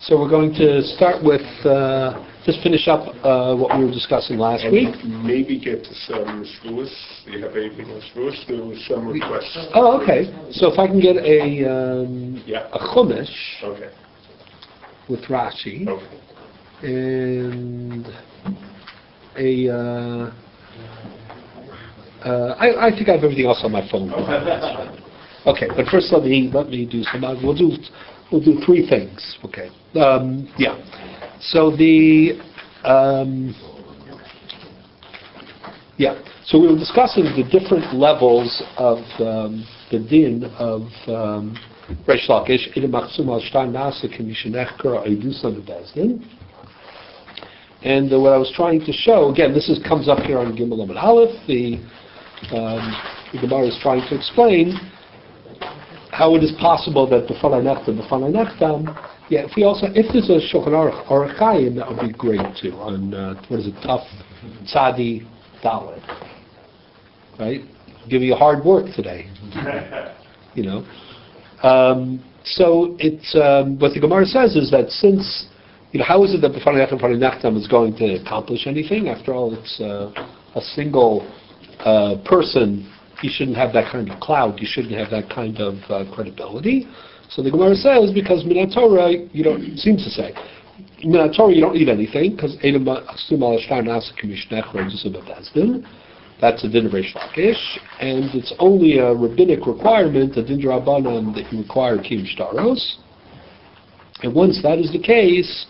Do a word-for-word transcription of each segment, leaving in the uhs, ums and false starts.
So we're going to start with, uh, just finish up uh, what we were discussing last and week. Maybe get to some Shavuos. Do you have anything on Shavuos? There was some requests. Oh, okay. So if I can get a um, yeah. a Chumash okay. with Rashi okay. and a, uh, uh, I, I think I have everything else on my phone. Okay, but first let me let me do some. We'll do we'll do three things. Okay. Um, yeah. So the um, yeah. So we were discussing the different levels of um, the din of um, Reish Lakish. And uh, what I was trying to show, again, this is comes up here on Gimel Amud Aleph. The um, the Gemara is trying to explain how it is possible that the B'fanai Nechtam, the B'fanai Nechtam, yeah, if we also, if there's a Shulchan Aruch or a Chaim, that would be great too, on, uh, what is it, Taf Tzadi Dalet. Right? Give you hard work today. You know? Um, so it's, um, what the Gemara says is that since, you know, how is it that B'fanai Nechtam, B'fanai Nechtam is going to accomplish anything? After all, it's uh, a single uh, person. You shouldn't have that kind of clout. You shouldn't have that kind of uh, credibility. So the Gemara says, because Minat Torah, you don't, seems to say, Minat Torah you don't need anything, because that's a din of Reish Lakish, and it's only a rabbinic requirement, a din d'Rabbanan, that you require kiyum shtaros. And once that is the case,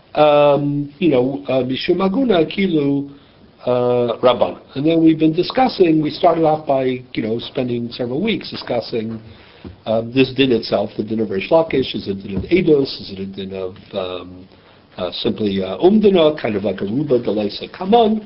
um, you know, mishum aguna kilu, Uh, Rabban. And then we've been discussing, we started off by, you know, spending several weeks discussing um, this din itself, the din of Reish Lakish. Is it a din of Eidos? Is it a din of um, uh, simply uh, Umdana, kind of like a Ruba Galesa Kaman?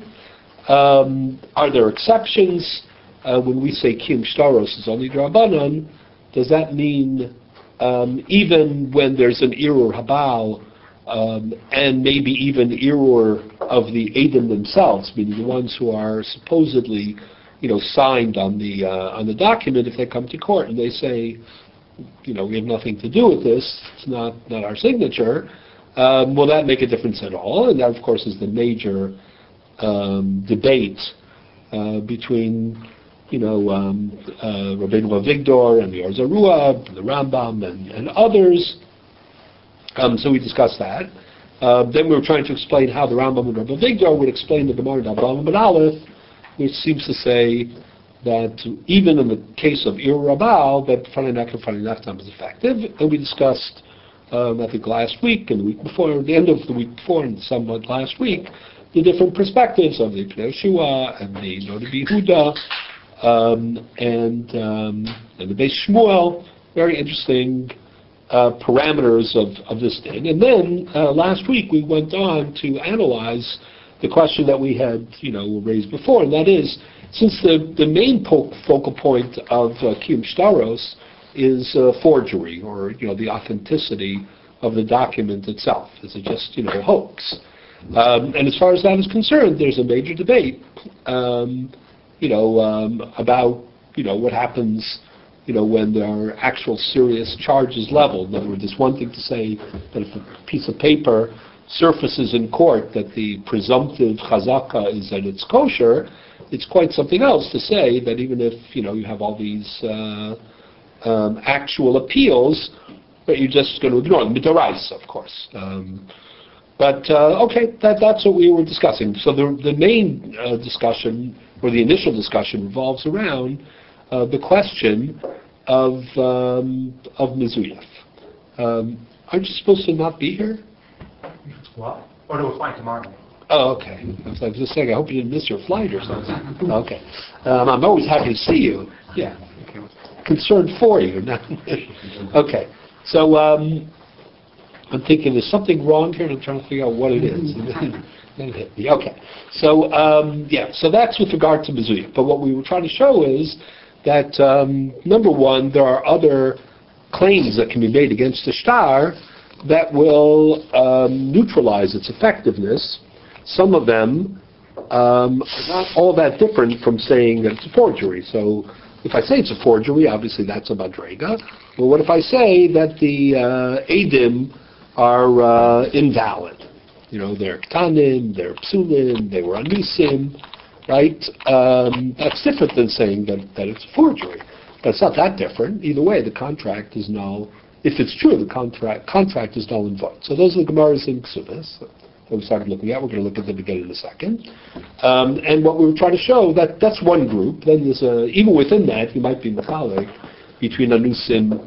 Um, are there exceptions? Uh, when we say Kiyum Shtaros is only Rabbanan, does that mean um, even when there's an Irur Habal, Um, and maybe even error of the Edom themselves, meaning the ones who are supposedly, you know, signed on the uh, on the document, if they come to court and they say, you know, we have nothing to do with this, it's not not our signature, um, will that make a difference at all? And that, of course, is the major um, debate uh, between, you know, um, uh, Rabbeinu Avigdor and the Or Zarua, the Rambam, and, and others. Um, so we discussed that. Uh, then we were trying to explain how the Rambam and Rabbi Avigdor would explain the Gemara Daf Amud Aleph, which seems to say that even in the case of Ir Rabal, that B'fanai Nechtam, B'fanai Nechtam is effective. And we discussed, um, I think last week and the week before, or the end of the week before and somewhat last week, the different perspectives of the Pnei Yehoshua and the Noda B'Yehuda um, and, um, and the Beis Shmuel. Very interesting Uh, parameters of, of this thing. And then uh, last week we went on to analyze the question that we had, you know, raised before, and that is, since the, the main po- focal point of uh, Kiyum Shtaros is uh, forgery, or, you know, the authenticity of the document itself. Is it just, you know, a hoax? Um, and as far as that is concerned, there's a major debate, um, you know, um, about, you know, what happens, you know, when there are actual serious charges leveled. In other words, it's one thing to say that if a piece of paper surfaces in court that the presumptive chazaka is that it's kosher, it's quite something else to say that even if, you know, you have all these uh, um, actual appeals, that you're just going to ignore them. Midaraisa, of course. Um, but, uh, okay, that, that's what we were discussing. So the, the main uh, discussion, or the initial discussion, revolves around Uh, the question of um, of Mizuyaf. Um, aren't you supposed to not be here? What? Or no, we're flying tomorrow. Oh, okay. I was, I was just saying, I hope you didn't miss your flight or something. Okay. Um, I'm always happy to see you. Yeah. Okay. Concerned for you. Okay. So um, I'm thinking there's something wrong here, and I'm trying to figure out what it is. Then it hit me. Okay. So um, yeah. So that's with regard to Mizuyaf. But what we were trying to show is that, um, number one, there are other claims that can be made against the shtar that will um, neutralize its effectiveness. Some of them um, are not all that different from saying that it's a forgery. So if I say it's a forgery, obviously that's a madrega. But what if I say that the uh, Eidim are uh, invalid. You know, they're ktanim, they're psulim, they were anusim, right? Um, that's different than saying that, that it's a forgery. But it's not that different. Either way, the contract is null. If it's true, the contract contract is null and void. So those are the Gemaras in Ksubis that we started looking at. We're going to look at them again in a second. Um, and what we were trying to show, that that's one group. Then there's a, even within that, you might be mechalik between anusim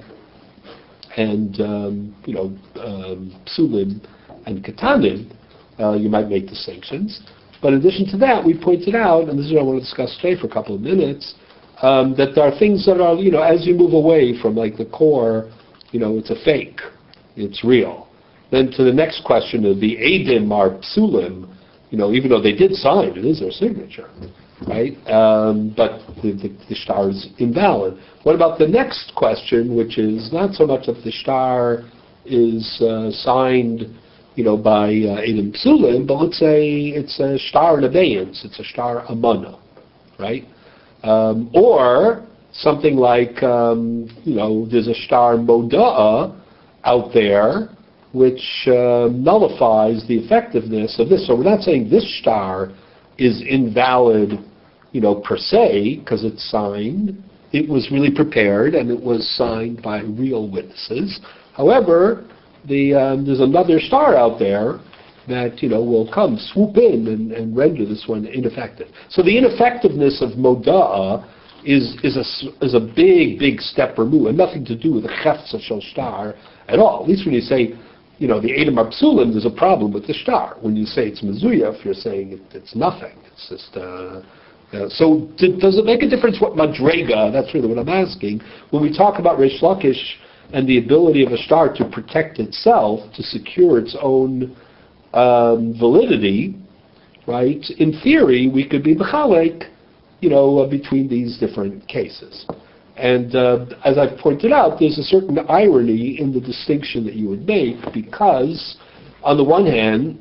and, um, you know, um, psulim and katanim. Uh, you might make distinctions. But in addition to that, we pointed out, and this is what I want to discuss today for a couple of minutes, um, that there are things that are, you know, as you move away from like the core, you know, it's a fake, it's real. Then to the next question of the Eidim are psulim, you know, even though they did sign, it is their signature, right? Um, but the, the, the shtar is invalid. What about the next question, which is not so much that the shtar is uh, signed, you know, by uh, Eidim psulim, but let's say it's a shtar in abeyance, it's a shtar amana, right? Um, or something like, um, you know, there's a shtar moda'ah out there which uh, nullifies the effectiveness of this. So we're not saying this shtar is invalid, you know, per se, because it's signed. It was really prepared and it was signed by real witnesses. However, the, um, there's another shtar out there that, you know, will come, swoop in and, and render this one ineffective. So the ineffectiveness of moda'ah is is a, is a big, big step removed, and nothing to do with the chefza shel shtar at all. At least when you say, you know, the Eidim are psulim, there's a problem with the shtar. When you say it's mezuyaf, you're saying it, it's nothing. It's just, uh, uh, so d- does it make a difference what madrega, that's really what I'm asking, when we talk about Reish Lakish and the ability of a shtar to protect itself, to secure its own um, validity, right? In theory, we could be mechalek, you know, uh, between these different cases. And uh, as I've pointed out, there's a certain irony in the distinction that you would make, because on the one hand,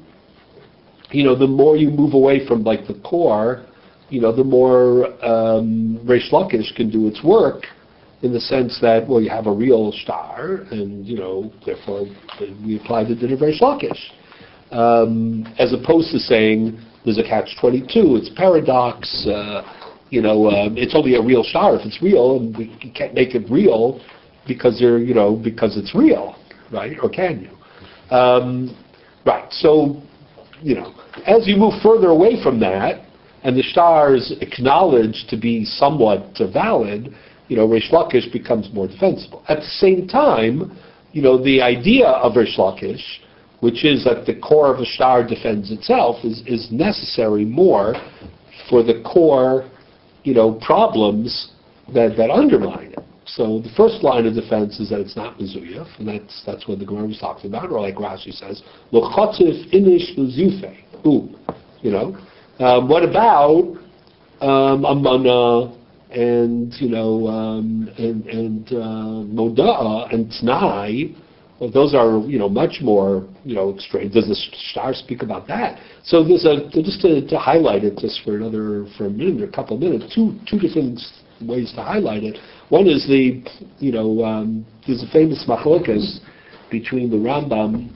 you know, the more you move away from like the core, you know, the more um, Reish Lakish can do its work, in the sense that, well, you have a real shtar, and, you know, therefore we apply the din of Reish Lakish. Um, as opposed to saying there's a catch twenty-two, it's paradox, uh, you know, um, it's only a real shtar if it's real, and we can't make it real because they're, you know, because it's real, right? Or can you? Um, right. So, you know, as you move further away from that, and the shtar is acknowledged to be somewhat uh, valid, you know, Reish Lakish becomes more defensible. At the same time, you know, the idea of Reish Lakish, which is that the core of a shtar defends itself, is, is necessary more for the core, you know, problems that, that undermine it. So the first line of defense is that it's not mezuyaf, and that's that's what the Gemara was talking about, or like Rashi says, lo chotzif inish l'zufei. Ooh, you know. Um, what about um, amana and, you know, um, and, and uh, moda'ah and t'nai? Well, those are, you know, much more, you know, extreme. Does the shtar speak about that? So there's a, just to, to highlight it just for another, for a minute or a couple of minutes, two two different ways to highlight it. One is the, you know, um, there's a famous machlokas between the Rambam,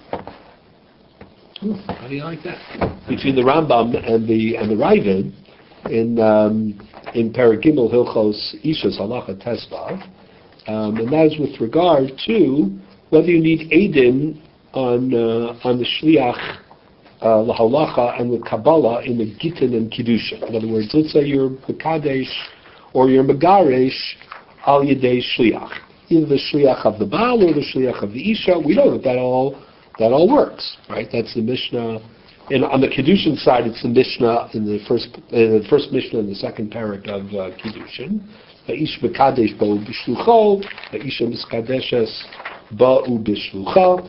ooh, how do you like that? Between the Rambam and the, and the Raavad in, um, in Perek Gimel Hilchos Ishas Halacha Tesvav, um, and that is with regard to whether you need Eidim on uh, on the Shliach uh, L'Halacha and with Kabbalah in the Gittin and Kiddushin. In other words, let's say you're Mekadesh or you're Megaresh Al Yedei Shliach. Either the Shliach of the Baal or the Shliach of the Isha. We know that that all, that all works, right? That's the Mishnah. And on the Kiddushin side, it's the Mishnah in the first uh, the first Mishnah in the second parak of uh, Kiddushin. Ha'ish Mekadesh Ba'u B'Shlucho, Ha'isha Miskadeshes Ba'u B'Shlucha.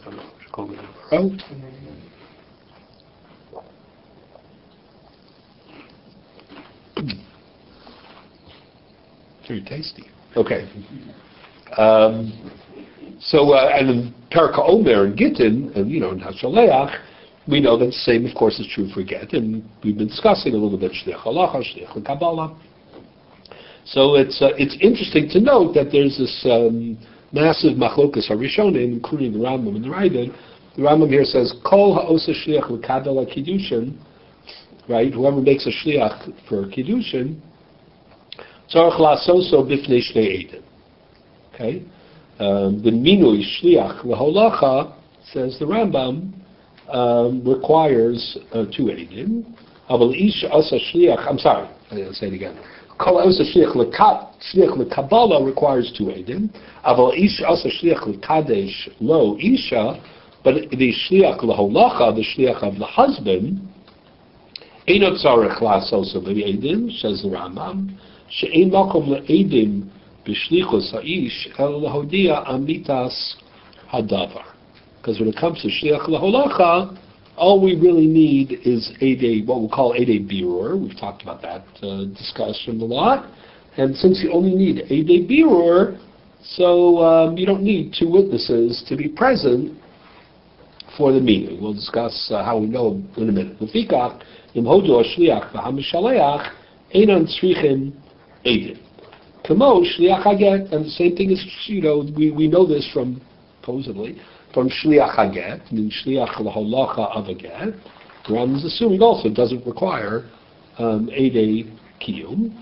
Very tasty. Okay. Um, so, uh, and in Perek Omer and Gittin, and you know, in Hashaleach, we know that the same, of course, is true for Get, and we've been discussing a little bit Shliach Halacha, Shliach Kabbalah. So it's uh, it's interesting to note that there's this um, massive machlokas harishonim, including the Rambam and the Ravid. The Rambam here says, Kol ha'osa shliach l'kadol ha'kiddushin, right? Whoever makes a shliach for kiddushin, tzarich la'asoso bifnei shnei eidim. Okay? Um, the minui shliach l'holacha, says the Rambam, um, requires uh, two eidim. Aval ish asa shliach, I'm sorry, I didn't say it again. Kol ha'osa shliach l'kabbalah requires two eidim. Aval ish asa shliach l'kadesh lo isha, but the shliach l'holacha, the shliach of the husband, eino tzarich la'asoso b'eidim, says the Rambam, she'ein makom le'eidim b'shlichus ha'ish el lahodia amitas hadavar. Because when it comes to shliach l'holacha, all we really need is a what we'll call a birur. We've talked about that uh, discussion a lot. And since you only need a birur, so um, you don't need two witnesses to be present for the meeting. We'll discuss uh, how we know in a minute. Lefikach, im hodu shliach v'hamishaleach einan tzrichim eidim. Kamo shliach haget, and the same thing is, you know, we, we know this from, supposedly, from shliach haget, meaning shliach l'holacha of a get. The Rambam is assuming also it doesn't require um, eiday kiyum.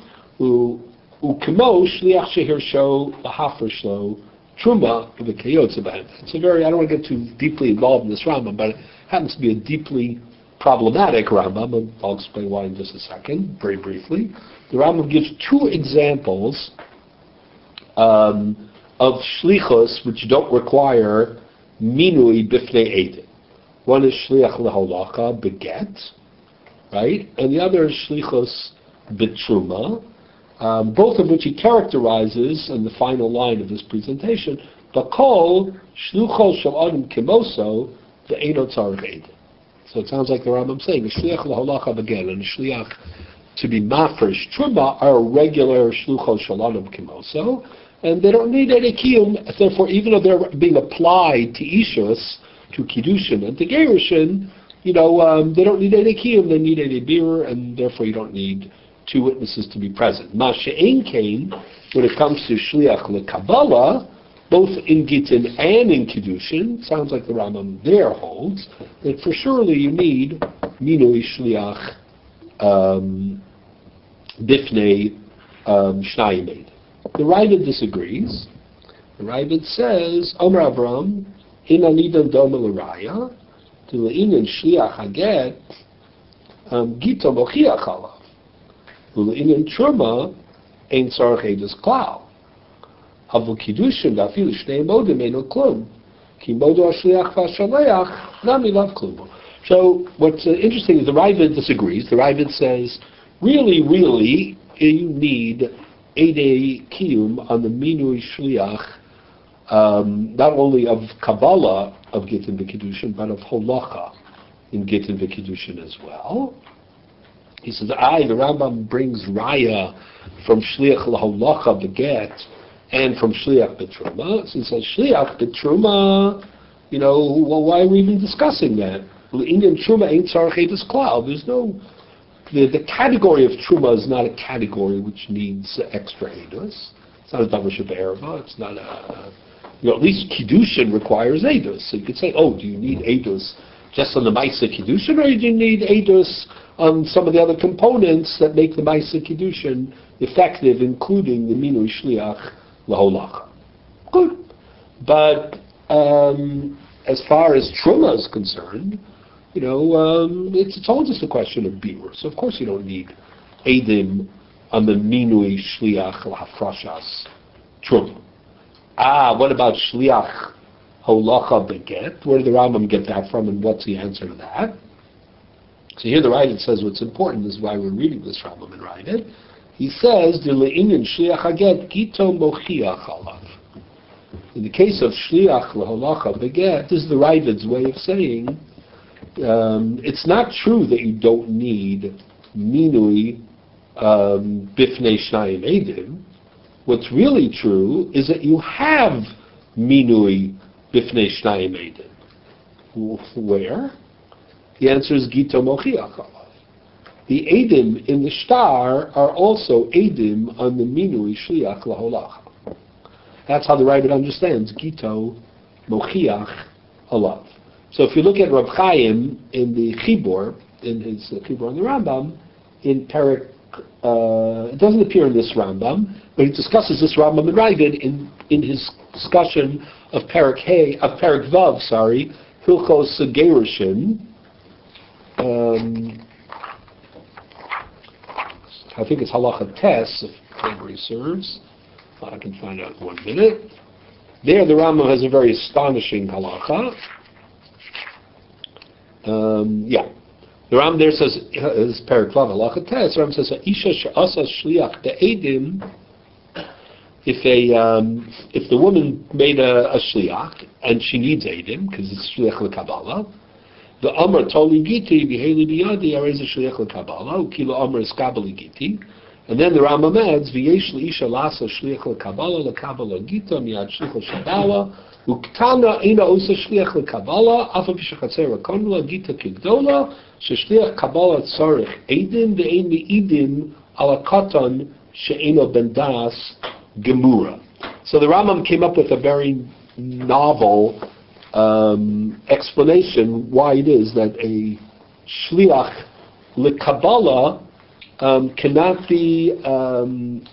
Ukamo shliach shehirsho l'hafer shlo truma the kayotza b'hem. It's a very, I don't want to get too deeply involved in this Rambam, but it happens to be a deeply problematic Rambam, and I'll explain why in just a second, very briefly. The Rambam gives two examples um, of shlichus which don't require minui bifnei eidim. One is shliach leholacha beget, right, and the other is shlichus betruma. Um, both of which he characterizes in the final line of this presentation. Bakol shluchol shel adam kimoso ve'eino tzarich eidim. So it sounds like the Rambam saying the shliach l'holacha beget and the shliach to be mafresh truma are regular shluchol shel adam kimoso, and they don't need any kiyum. Therefore, even though they're being applied to ishus, to kiddushin and to gerushin, you know, um, they don't need any kiyum. They need any birur, and therefore you don't need two witnesses to be present. Ma she'ein kain, when it comes to shliach l'kabbalah, both in Gittin and in Kiddushin, sounds like the Rambam there holds, that for surely you need minui shliach um, bifnei um, shnayim eid. The Ravid disagrees. The Ravid says, Omer Avram, in anidan doma l'raya, to le'inin shliach haget, gito mochiach alav. Ule'inin truma, ein tzarich eidus klal. Havu kiddushin da'afilu shnei modim eino klum. Ki modo ha'shliach v'ha'shaleach nami lav klum. So what's uh, interesting is the Ravid disagrees. The Ravid says, really, really, you need eidei kiyum on the minui shliach, um, not only of Kabbalah of Gittin v'Kiddushin, but of holacha in Gittin v'Kiddushin as well. He says, I, the Rambam brings raya from shliach l'holacha beget and from shliach betruma. So he says, shliach betruma, you know, well, why are we even discussing that? L'inyan truma ain't tzarich eidus klal. There's no, the, the category of truma is not a category which needs extra eidus. It's not a davar shebe'erva. It's not a, you know, at least kiddushin requires eidus. So you could say, oh, do you need eidus just on the ma'aseh kiddushin, or do you need eidus on some of the other components that make the ma'aseh kiddushin effective, including the minui shliach l'holacha? Good. But um, as far as truma is concerned, you know, um, it's, it's all just a question of birur. So of course you don't need eidim on the minui shliach l'hafrashas truma. Ah, what about shliach holacha beget? Where did the Rambam get that from, and what's the answer to that? So here the Ravid says what's important, this is why we're reading this Rambam in Ravid. He says, "De le'inyan shliach haget gito mochiach alav." In the case of shliach l'holacha beget, this is the Ravid's way of saying, um, it's not true that you don't need minui um, bifnei shnayim eidim. What's really true is that you have minui bifnei shnayim eidim. Where? The answer is Gito Mochiach alav. The Eidim in the Shtar are also Eidim on the Minui Shliach Laholacha. That's how the Ravid understands Gito Mochiach Halav. So if you look at Rav Chaim in the Chibur, in his uh, Chibur on the Rambam, in Perek, uh, it doesn't appear in this Rambam, but he discusses this Rambam in Ravid in, in his discussion of Perek Hey, of Perek Vav, sorry, Hilchos Gerushin. Um, I think it's Halacha Tes, if memory serves. I can find out in one minute. There, the Rambam has a very astonishing halacha. Um, yeah, the Rambam there says, "Is Perek Vav halacha Tes." The Rambam says, "Isha she'asa shliach de'edim." If a um, if the woman made a, a shliach and she needs edim because it's shliach lekabala, the Amr toli giti b'heli biyadi arez shliach lekabala ukilo Amr is kabali giti. And then the Rambam adds, "V'yesh leisha lasa shliach lekabala lekabala gita miyad shliach shabala uktana ina osa shliach lekabala afa b'shachatzer konla gita kigdola sheshliach kabala tzarich edim ve'ein me'idim ala katan she'eno ben das gemura." So the Rambam came up with a very novel um, explanation why it is that a shliach lekabala Um, cannot be, um,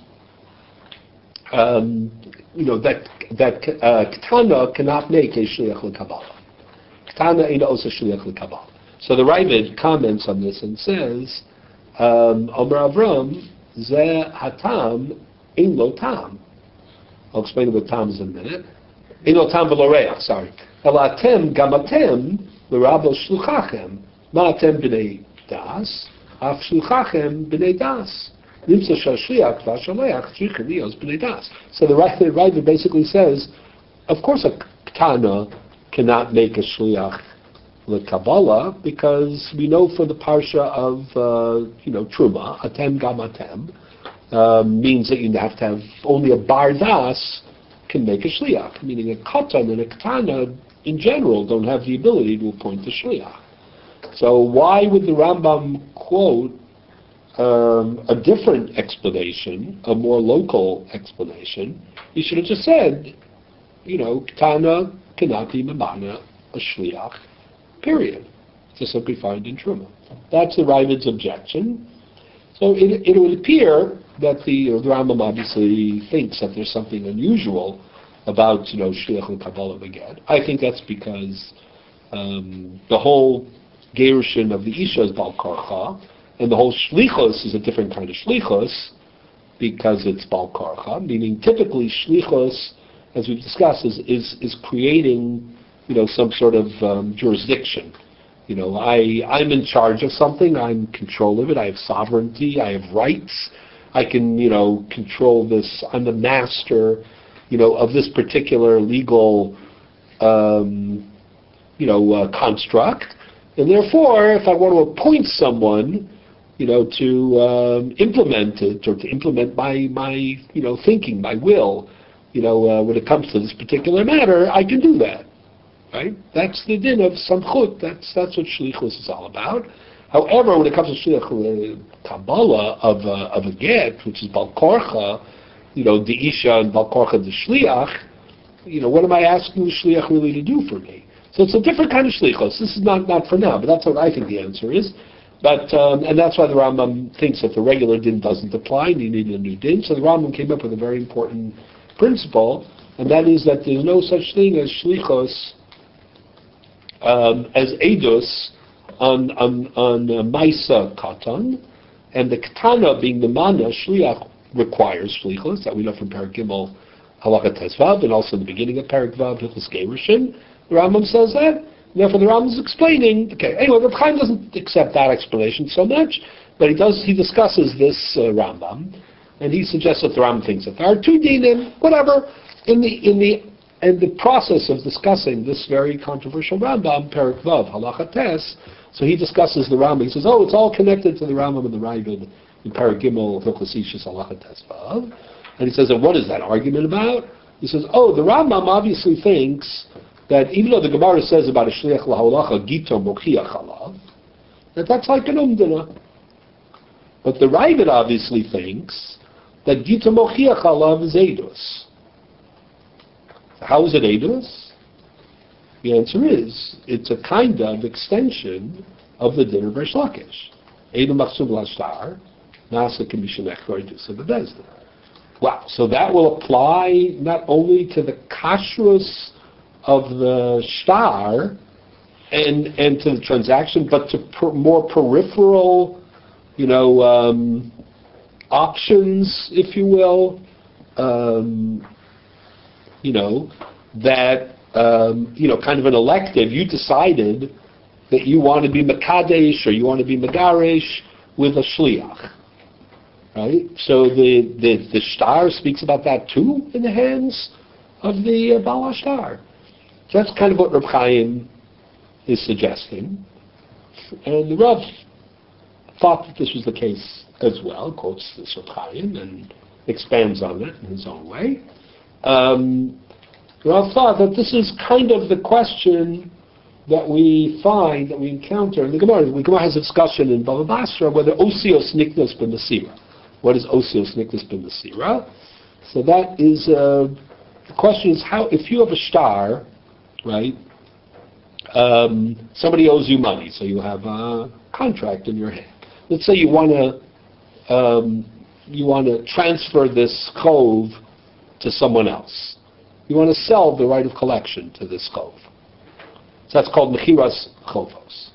um, you know, that that uh, Ketana cannot make a shliach l'kabbalah. Ketana ain't also shliach l'kabbalah. So the Ravid comments on this and says, um, Omer Avram ze hatam ein lo tam. I'll explain what tam is in a minute. Ein lo tam v'lo reach. Sorry. Elatem gamatem l'rabo shluchachem ma'atem b'nei das. Af shluchachem b'nei das. Nimsa shashliach v'ashaleach tzricha lios b'nei das. So the Ravid basically says, of course a ketana cannot make a shliach l'kabbalah because we know for the parsha of uh, you know truma, atem gam atem, um, means that you have to have only a bar das can make a shliach, meaning a katan and a ketana in general don't have the ability to appoint the shliach. So why would the Rambam quote um, a different explanation, a more local explanation? He should have just said, you know, Ketana cannot be mamana a shliach, period. Just like we find in Truma. That's the Ravid's objection. So it, it would appear that the, you know, the Rambam obviously thinks that there's something unusual about, you know, shliach and kabbalah beged. I think that's because um, the whole gerushin of the isha is bal karcha, and the whole shlichus is a different kind of shlichus because it's bal karcha. Meaning, typically shlichus, as we've discussed, is is, is creating, you know, some sort of um, jurisdiction. You know, I I'm in charge of something. I'm in control of it. I have sovereignty. I have rights. I can, you know, control this. I'm the master, you know, of this particular legal, um, you know, uh, construct. And therefore, if I want to appoint someone, you know, to um, implement it or to implement my, my, you know, thinking, my will, you know, uh, when it comes to this particular matter, I can do that, right? That's the din of samchut. That's that's what shlichus is all about. However, when it comes to shliach kabbalah of a, of a get, which is bal korcha, you know, the isha and bal korcha the shliach, you know, what am I asking the shliach really to do for me? So it's a different kind of shlichus. This is not, not for now, but that's what I think the answer is. But um, and that's why the Rambam thinks that the regular din doesn't apply, and you need a new din. So the Rambam came up with a very important principle, and that is that there's no such thing as shlichus, um, as edus on on on uh, maisa katan, and the katana being the mana shliach requires shlichus that we know from Perek Gimel Halacha Tesvav, and also in the beginning of Perek Vav Hilchos Gerushin. The Rambam says that. Therefore, the Rambam is explaining. Okay. Anyway, Reb Chaim doesn't accept that explanation so much, but he does. He discusses this uh, Rambam, and he suggests that the Rambam thinks that there are two dinim. Whatever. In the in the in the process of discussing this very controversial Rambam, Perek Vav Halacha Tes, so he discusses the Rambam. He says, "Oh, it's all connected to the Rambam and the Ravid in Perek Gimel Hilchos Ishus Halacha Tes Vav." And he says, "And what is that argument about?" He says, "Oh, the Rambam obviously thinks that even though the Gemara says about a shliach laholacha gito mochiach alav, that that's like an umdana. But the Ravid obviously thinks that gito mochiach alav is edus. How is it Eidos? The answer is, it's a kind of extension of the din of Reish Lakish. Eidim machsub l'ashtar, nasa k'mishenech roitus of the bezdin. Wow, so that will apply not only to the kashrus of the shtar and and to the transaction, but to per, more peripheral, you know, um, options, if you will, um, you know, that, um, you know, kind of an elective. You decided that you want to be Mekadesh or you want to be Megaresh with a Shliach. Right? So the, the, the shtar speaks about that too in the hands of the uh, Baal HaShtar. So that's kind of what Reb Chaim is suggesting. And the Rav thought that this was the case as well, quotes this Reb Chaim and expands on it in his own way. Um, Rav thought that this is kind of the question that we find, that we encounter in the Gemara. The Gemara has a discussion in Bava Basra whether Osios Niknos b'Masira. What is Osios Niknos b'Masira? So that is, uh, the question is how, if you have a shtar, right, um, somebody owes you money, so you have a contract in your hand. Let's say you want to, um, you want to transfer this chov to someone else. You want to sell the right of collection to this chov. So that's called mechiras chovos.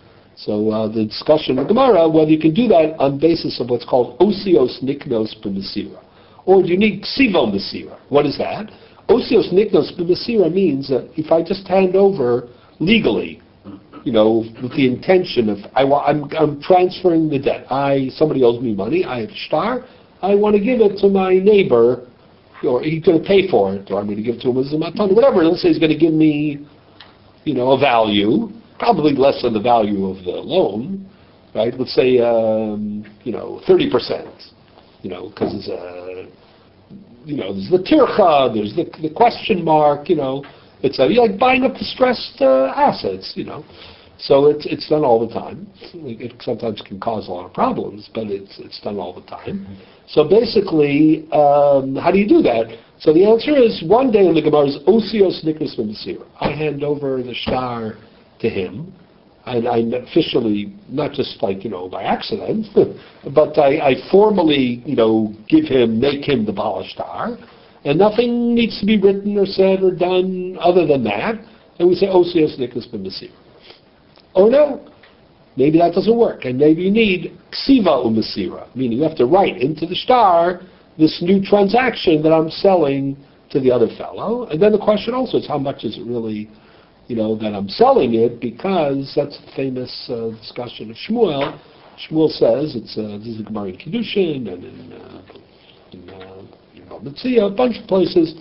So uh, the discussion in the Gemara, whether you can do that on basis of what's called osios niknos b'mesira, or do you need ksivo mesira? What is that? Osios niknos b'mesira means that if I just hand over legally, you know, with the intention of I wa- I'm, I'm transferring the debt. I somebody owes me money. I have shtar. I want to give it to my neighbor, or he's going to pay for it, or I'm going to give it to him as a matan, whatever. Let's say he's going to give me, you know, a value, probably less than the value of the loan, right? Let's say, um, you know, thirty percent, you know, because there's a, you know, there's the tircha, there's the, the question mark, you know, it's a, you're like buying up distressed uh, assets, you know. So it's it's done all the time. It sometimes can cause a lot of problems, but it's it's done all the time. So basically, um, how do you do that? So the answer is, one day in the Gemara is Osios Niknos b'Masira. I hand over the shtar to him, and I officially, not just like, you know, by accident, but I, I formally, you know, give him, make him the Baal HaShtar, and nothing needs to be written or said or done other than that, and we say Osios Niknos b'Masira. Oh no, maybe that doesn't work, and maybe you need ksiva u'masira, meaning you have to write into the shtar this new transaction that I'm selling to the other fellow. And then the question also is, how much is it really, you know, that I'm selling it? Because that's the famous uh, discussion of Shmuel. Shmuel says, it's uh, this is Gemara in Kiddushin and in uh, in, uh, in Bava Metzia, a bunch of places.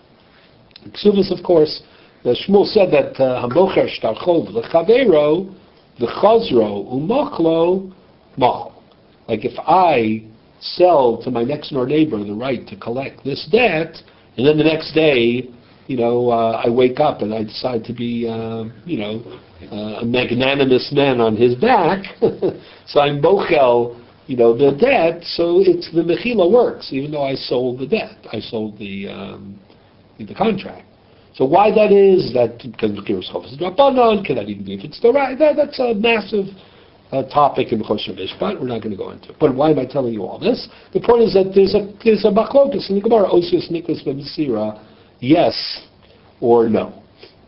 In Ksuvos, of course, uh, Shmuel said that Hamocher shtar chov lechavero v'chazro u'machlo machlo. Like if I sell to my next door neighbor the right to collect this debt, and then the next day, you know, uh, I wake up and I decide to be, uh, you know, uh, a magnanimous man on his back, so I'm bochel, you know, the debt, so it's the mechila works, even though I sold the debt, I sold the um, the contract. So why that is, that because mechiras chovos is drabanan, can that even be if it's the right? That, that's a massive Uh, topic in Choshen Mishpat, we're not going to go into. But why am I telling you all this? The point is that there's a there's a machlokus in the Gemara, Osios Niknos b'Masira, yes or no.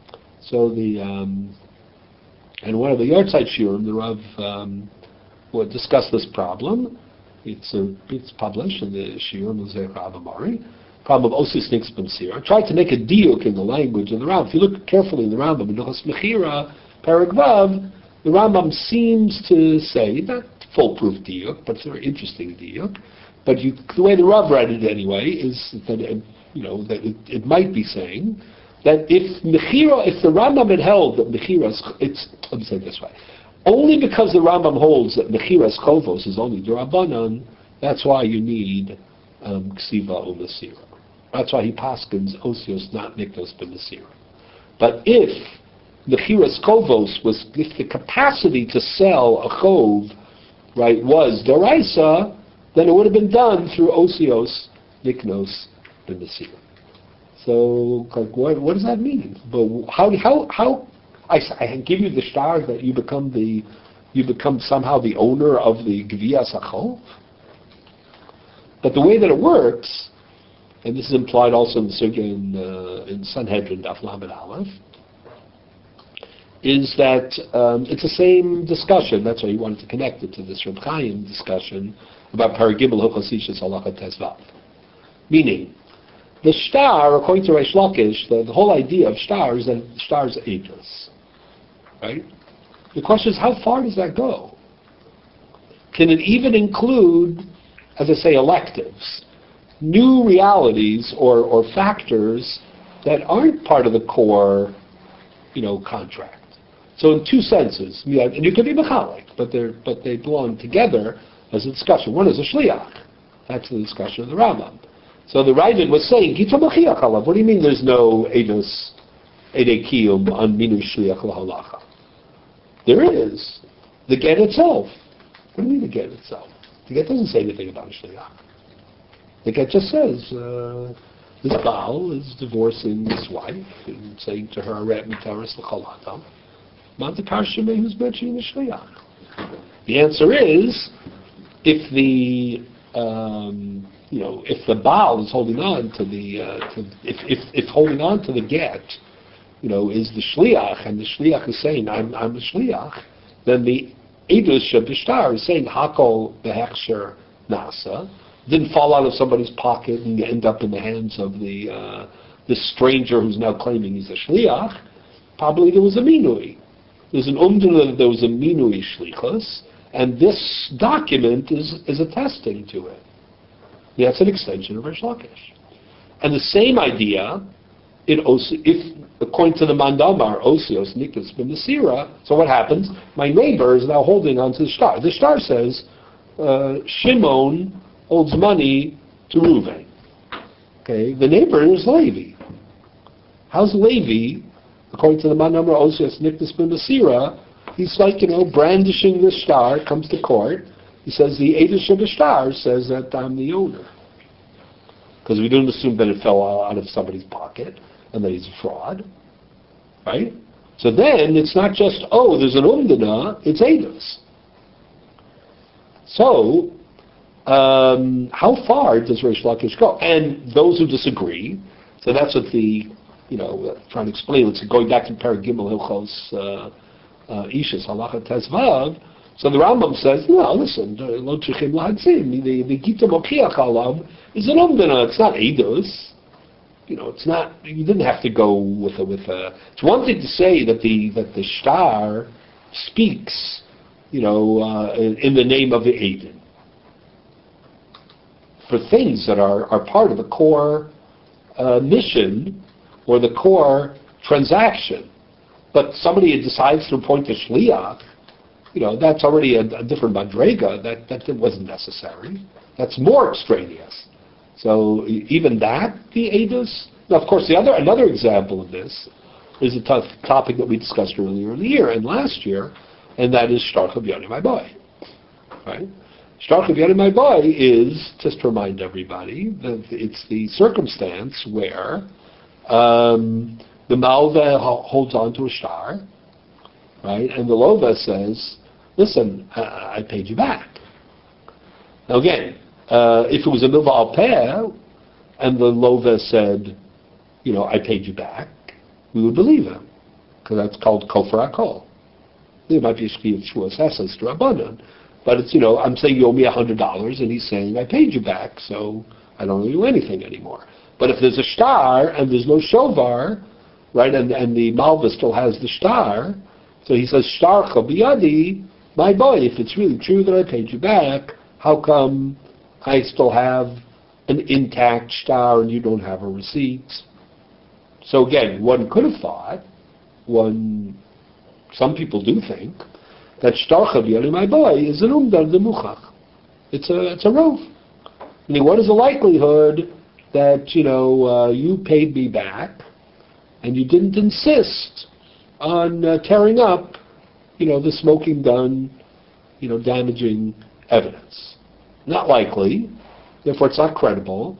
So the um, and one of the Yartzeit Shiurim, the Rav um, would discuss this problem. It's a, it's published in the Shiurim of Rav Amari. Problem of Osios Niknos b'Masira. I tried to make a diuk in the language of the Rav. If you look carefully in the Rambam, in Hilchos Mechira, Perek Vav, the Rambam seems to say, not foolproof diuk, but it's a very interesting diuk. But you, the way the Rav read it anyway is that it, you know that it, it might be saying that if mechira, if the Rambam had held that mechiras, it's let me say it this way, only because the Rambam holds that mechiras chovos is only d'Rabbanan, that's why you need um, ksiva u'masira. That's why he paskins osios not niknos b'masira. But if mechiras chovos was, if the capacity to sell a chov, right, was deraisa, then it would have been done through osios niknos b'masira. So, like, what, what does that mean? But how, how, how, I, s- I give you the star that you become the, you become somehow the owner of the Gviyas HaChov? But the way that it works, and this is implied also in the Sugya in, uh, in Sanhedrin, Daf Lamed Aleph, is that um, it's the same discussion. That's why he wanted to connect it to this Reb Chaim discussion about Paragimel Hilchos Ishus Halacha Tezvav. Meaning, the star, according to Reish Lakish, the, the whole idea of star is that star is ageless. Right? The question is, how far does that go? Can it even include, as I say, electives, new realities or, or factors that aren't part of the core, you know, contract? So in two senses, yeah, and you could be mechalik, but they but they belong together as a discussion. One is a shliach. That's the discussion of the Rambam. So the Raiden was saying, what do you mean there's no edus, edei kiyum on minu shliach lahalacha? There is. The get itself. What do you mean the get itself? The get doesn't say anything about a shliach. The get just says, uh, this Baal is divorcing his wife and saying to her, Aret mitaris l'chalatam. Mantakar Shemei, who's mentioning the shliach. The answer is, if the um, you know, if the Baal is holding on to the, uh, to, if, if if holding on to the get, you know, is the shliach, and the shliach is saying, I'm I'm a shliach, then the edus of the star is saying, Hakol behechsher nasa, didn't fall out of somebody's pocket and end up in the hands of the uh, the stranger who's now claiming he's a shliach. Probably there was a minui. There's an umdana that there was a minui shlichus, and this document is, is attesting to it. Yeah, it's an extension of Reish Lakish. And the same idea, in Os- if according to the Mandamar, Osios Niklas B'Masira, so what happens? My neighbor is now holding on to the star. The star says, uh, Shimon owes money to Reuven. Okay, the neighbor is Levi. How's Levi, according to the Mandamar, Osios Niklas B'Masira, he's like, you know, brandishing the star, comes to court. He says, the Eidish of the star says that I'm the owner. Because we don't assume that it fell out of somebody's pocket and that he's a fraud. Right? So then, it's not just, oh, there's an umdana, it's Eidos. So, um, how far does Reish Lakish go? And those who disagree, so that's what the, you know, trying to explain, it's going back to Paragimel Hilchos uh, uh, Ishus Halacha Tezvav. So the Rambam says, no, listen, lo tzrichim lahadzim. The the Gita Mokiach Alav is an umdana. It's not eidos. You know, it's not. You didn't have to go with a with a. It's one thing to say that the that the star speaks, you know, uh, in, in the name of the Aiden. For things that are are part of the core uh, mission or the core transaction, but somebody decides to appoint a shliach. You know, that's already a, a different madrega. That that wasn't necessary. That's more extraneous. So e- even that, the edus. Now, of course, the other another example of this is a tough topic that we discussed earlier in the year and last year, and that is shtar chav yad my boy. Right? Shtar chav yad my boy is, just to remind everybody, that it's the circumstance where um, the malva holds on to a star. Right, and the lova says, "Listen, uh, I paid you back." Now again, uh, if it was a milva al peh, and the lova said, "You know, I paid you back," we would believe him, because that's called kofar hakol. There might be a shki of shvuas esas to rabbanon, but it's, you know, I'm saying you owe me a hundred dollars, and he's saying I paid you back, so I don't owe you anything anymore. But if there's a star and there's no shovar, right, and and the malva still has the star. So he says, Shtar chav biyadi, my boy, if it's really true that I paid you back, how come I still have an intact star and you don't have a receipt? So again, one could have thought, one, some people do think, that Shtar chav biyadi, my boy, is an umdar demuchach. It's a, it's a rove. I mean, what is the likelihood that, you know, uh, you paid me back and you didn't insist on uh, tearing up, you know, the smoking gun, you know, damaging evidence? Not likely. Therefore, it's not credible.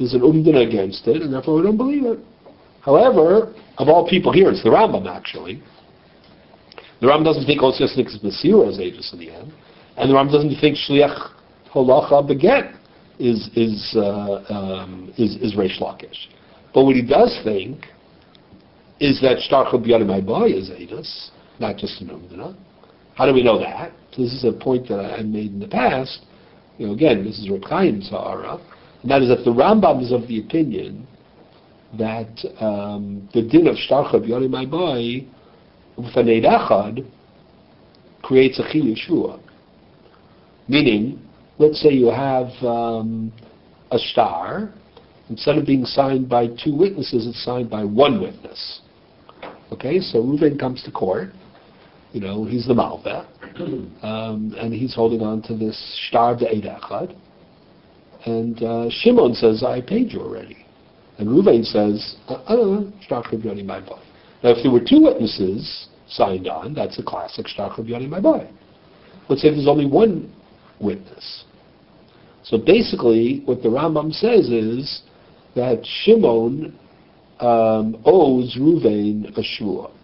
there's an umdana against it, and therefore we don't believe it. However, of all people here, it's the Rambam actually. The Rambam doesn't think Osias Nix Masira is Aegis in the end, and the Rambam doesn't think Shliach Holacha Beget is is uh, um, is is Reish Lakish. But what he does think is that Shtarcha B'Yadim Hayboy is Aegis, not just an umdana. How do we know that? So this is a point that I made in the past. You know, again, this is Reb Chaim Sahara, and that is that the Rambam is of the opinion that um, the din of Shtarcha B'Yadim Hayboy with an Eid Echad creates a Chiyuv Shua. Meaning, let's say you have um, a star, instead of being signed by two witnesses, it's signed by one witness. Okay, so Reuven comes to court, you know, he's the Malveh, um, and he's holding on to this star of the Eid Echad, and uh, Shimon says, I paid you already. And Reuven says, uh-uh, Shtarcha B'Yadim Hayboy. Now, if there were two witnesses signed on, that's a classic Shtarcha B'Yadim Hayboy. Let's say there's only one witness. So basically, what the Rambam says is that Shimon um, owes Reuven a shua.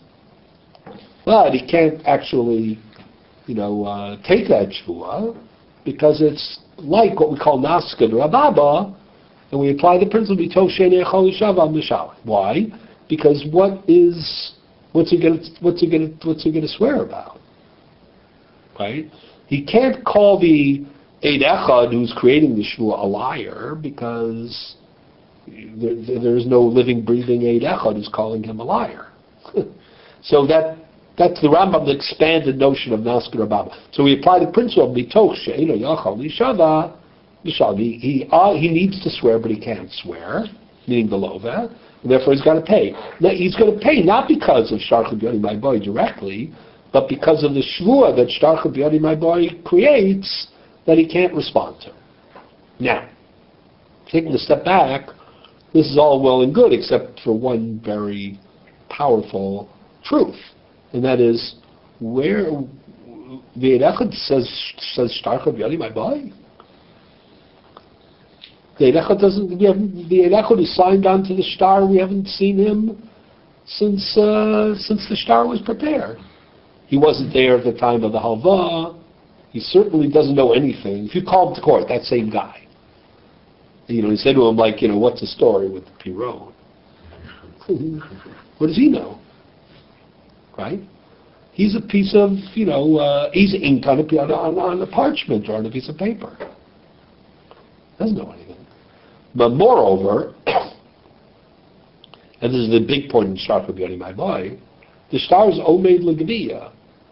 But he can't actually, you know, uh, take that shua because it's like what we call Naskad Rababa, and we apply the principle B'Tov She'enei Chol Yishav Al Mishal. Why? Because what is what's he going to what's he going to what's he going to swear about? Right? He can't call the Eid Echad who's creating the shua a liar because there, there's no living, breathing Eid Echad who's calling him a liar. So that that's the Rambam's expanded notion of Naskar Rabba. So we apply the principle of Mitoch She'eno Yachal Lishava. He he, uh, he needs to swear, but he can't swear, meaning the Lova, and therefore he's got to pay. Now, he's going to pay not because of Shtarcha B'Yadim Hayboy directly, but because of the shvua that Shtarcha B'Yadim Hayboy creates that he can't respond to. Now, taking a step back, this is all well and good except for one very powerful truth, and that is where the Eid Echad says says Shtarcha B'Yadim Hayboy. The Eid Echad doesn't. We haven't, the Eid Echad is signed onto the star. We haven't seen him since uh, since the star was prepared. He wasn't there at the time of the halva. He certainly doesn't know anything. If you call him to court, that same guy, you know, he said to him like, you know, what's the story with the Pirot? What does he know? Right? He's a piece of, you know, uh, he's ink on a, on, on a parchment or on a piece of paper. Doesn't know anything. But moreover, and this is the big point in Shtarcha B'Yadim Hayboy, the star is Omed L'Geviyah.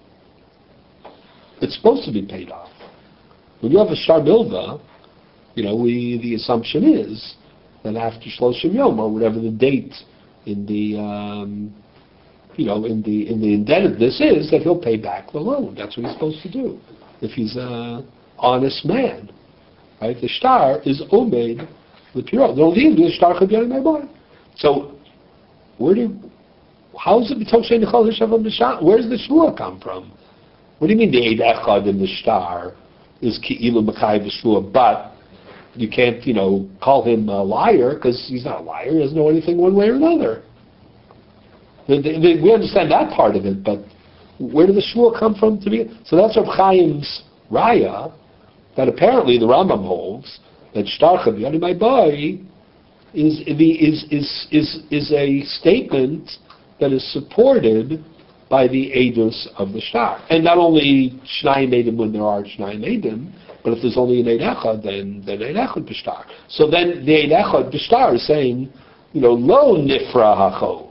It's supposed to be paid off. When you have a Shtar Milva, you know, we, the assumption is that after Shloshim Yom, or whatever the date in the, um, you know, in the in the indebtedness is, that he'll pay back the loan. That's what he's supposed to do, if he's an honest man. Right? The star is Omed L'Pirot. The only thing to do is Shtarcha B'Yadim Hayboy. So, where do, how is it B'Tov She'enei Chol Yishav Al Mishal? Where does the shvua come from? What do you mean the Eid Echad in the star is Ki'ilu Mekayv Shvua, but you can't, you know, call him a liar because he's not a liar. He doesn't know anything one way or another. The, the, the, we understand that part of it, but where did the shvua come from to be? So that's Reb Chaim's raya, that apparently the Rambam holds that Shtarcha B'Yadim Hayboy is the is is is is a statement that is supported by the edus of the star, and not only Shnayim Eidim when there are Shnayim Eidim, but if there's only an Eid Echad, then then Eid Echad b'shtar. So then the Eid Echad b'shtar is saying, you know, lo nifra hachov.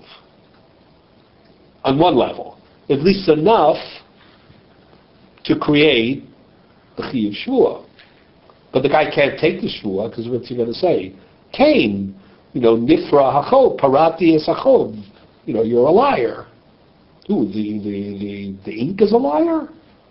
On one level, at least enough to create the Chiyuv Shvua. But the guy can't take the Shvua because what's he going to say? Cain, you know, nifra hachov, parati es hachov. You know, you're a liar. Ooh, the, the, the, the ink is a liar?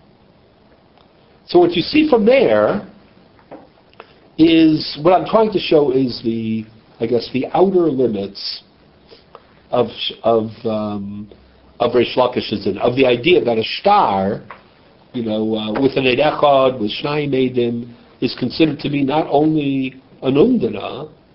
So what you see from there is, what I'm trying to show is the, I guess, the outer limits of of um, of Reish Lakish's, of the idea that a star, you know, uh, with an Eid Echad, with Shnayim Eidim, is considered to be not only an umdana,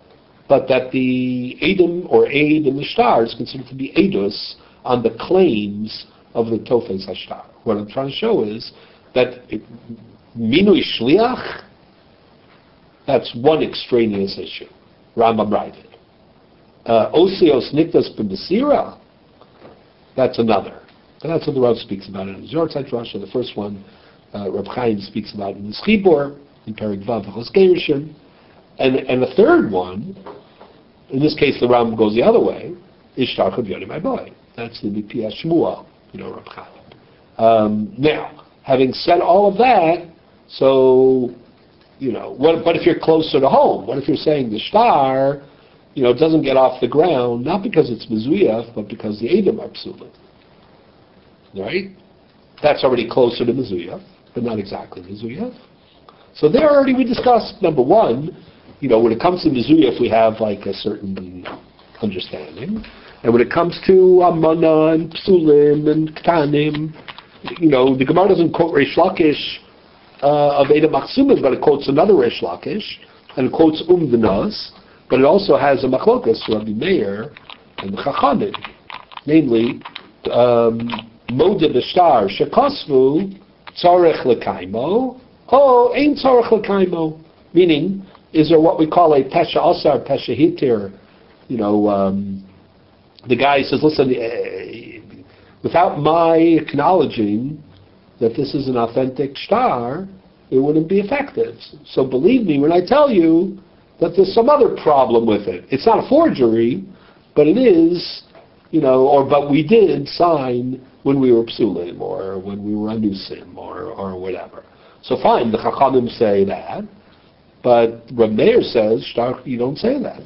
but that the Edom or Aid in the Shtar is considered to be Eidus on the claims of the Tofes HaShtar. What I'm trying to show is that Minui Shliach, that's one extraneous issue. Rambam writing. Uh, Osios Niktas B'Mesira, that's another. And that's what the Rav speaks about in his Yortzeit Rasha. The first one, uh, Reb Chaim speaks about in his Chibur, in Perik Vav V'chos Gerushin. And, and the third one, in this case the Rambam goes the other way, is Shtar Chav Yoni My Boy. That's the Mipiyah Shmuel, you know, Reb Chaim. Um, now, having said all of that, so, you know, what, what if you're closer to home? What if you're saying the Shtar, you know, doesn't get off the ground, not because it's Mezuyah, but because the Edom are Psulim? Right? That's already closer to Mezuyah, but not exactly Mezuyah. So there already we discussed, number one, you know, when it comes to Mezuyah, if we have like a certain understanding, and when it comes to Amana and Psulim and Ktanim, you know, the Gemara doesn't quote Reish Lakish uh, of Edom Machsumas, but it quotes another Reish Lakish, and it quotes Umdanas, but it also has a machlokas, Rabbi Meir and the Chachamim, namely, um, Mode B'Shtar Shekosvu Tzarech L'Kaimo Oh, Ein Tzarech L'Kaimo, meaning, is there what we call a Pesha Asar, Pesha Hitir? You know, um, the guy says, listen, uh, without my acknowledging that this is an authentic shtar, it wouldn't be effective. So believe me when I tell you that there's some other problem with it. It's not a forgery, but it is, you know, or but we did sign when we were psulim, or when we were anusim, or or whatever. So fine, the Chachamim say that, but Reb Meir says, shtar, you don't say that.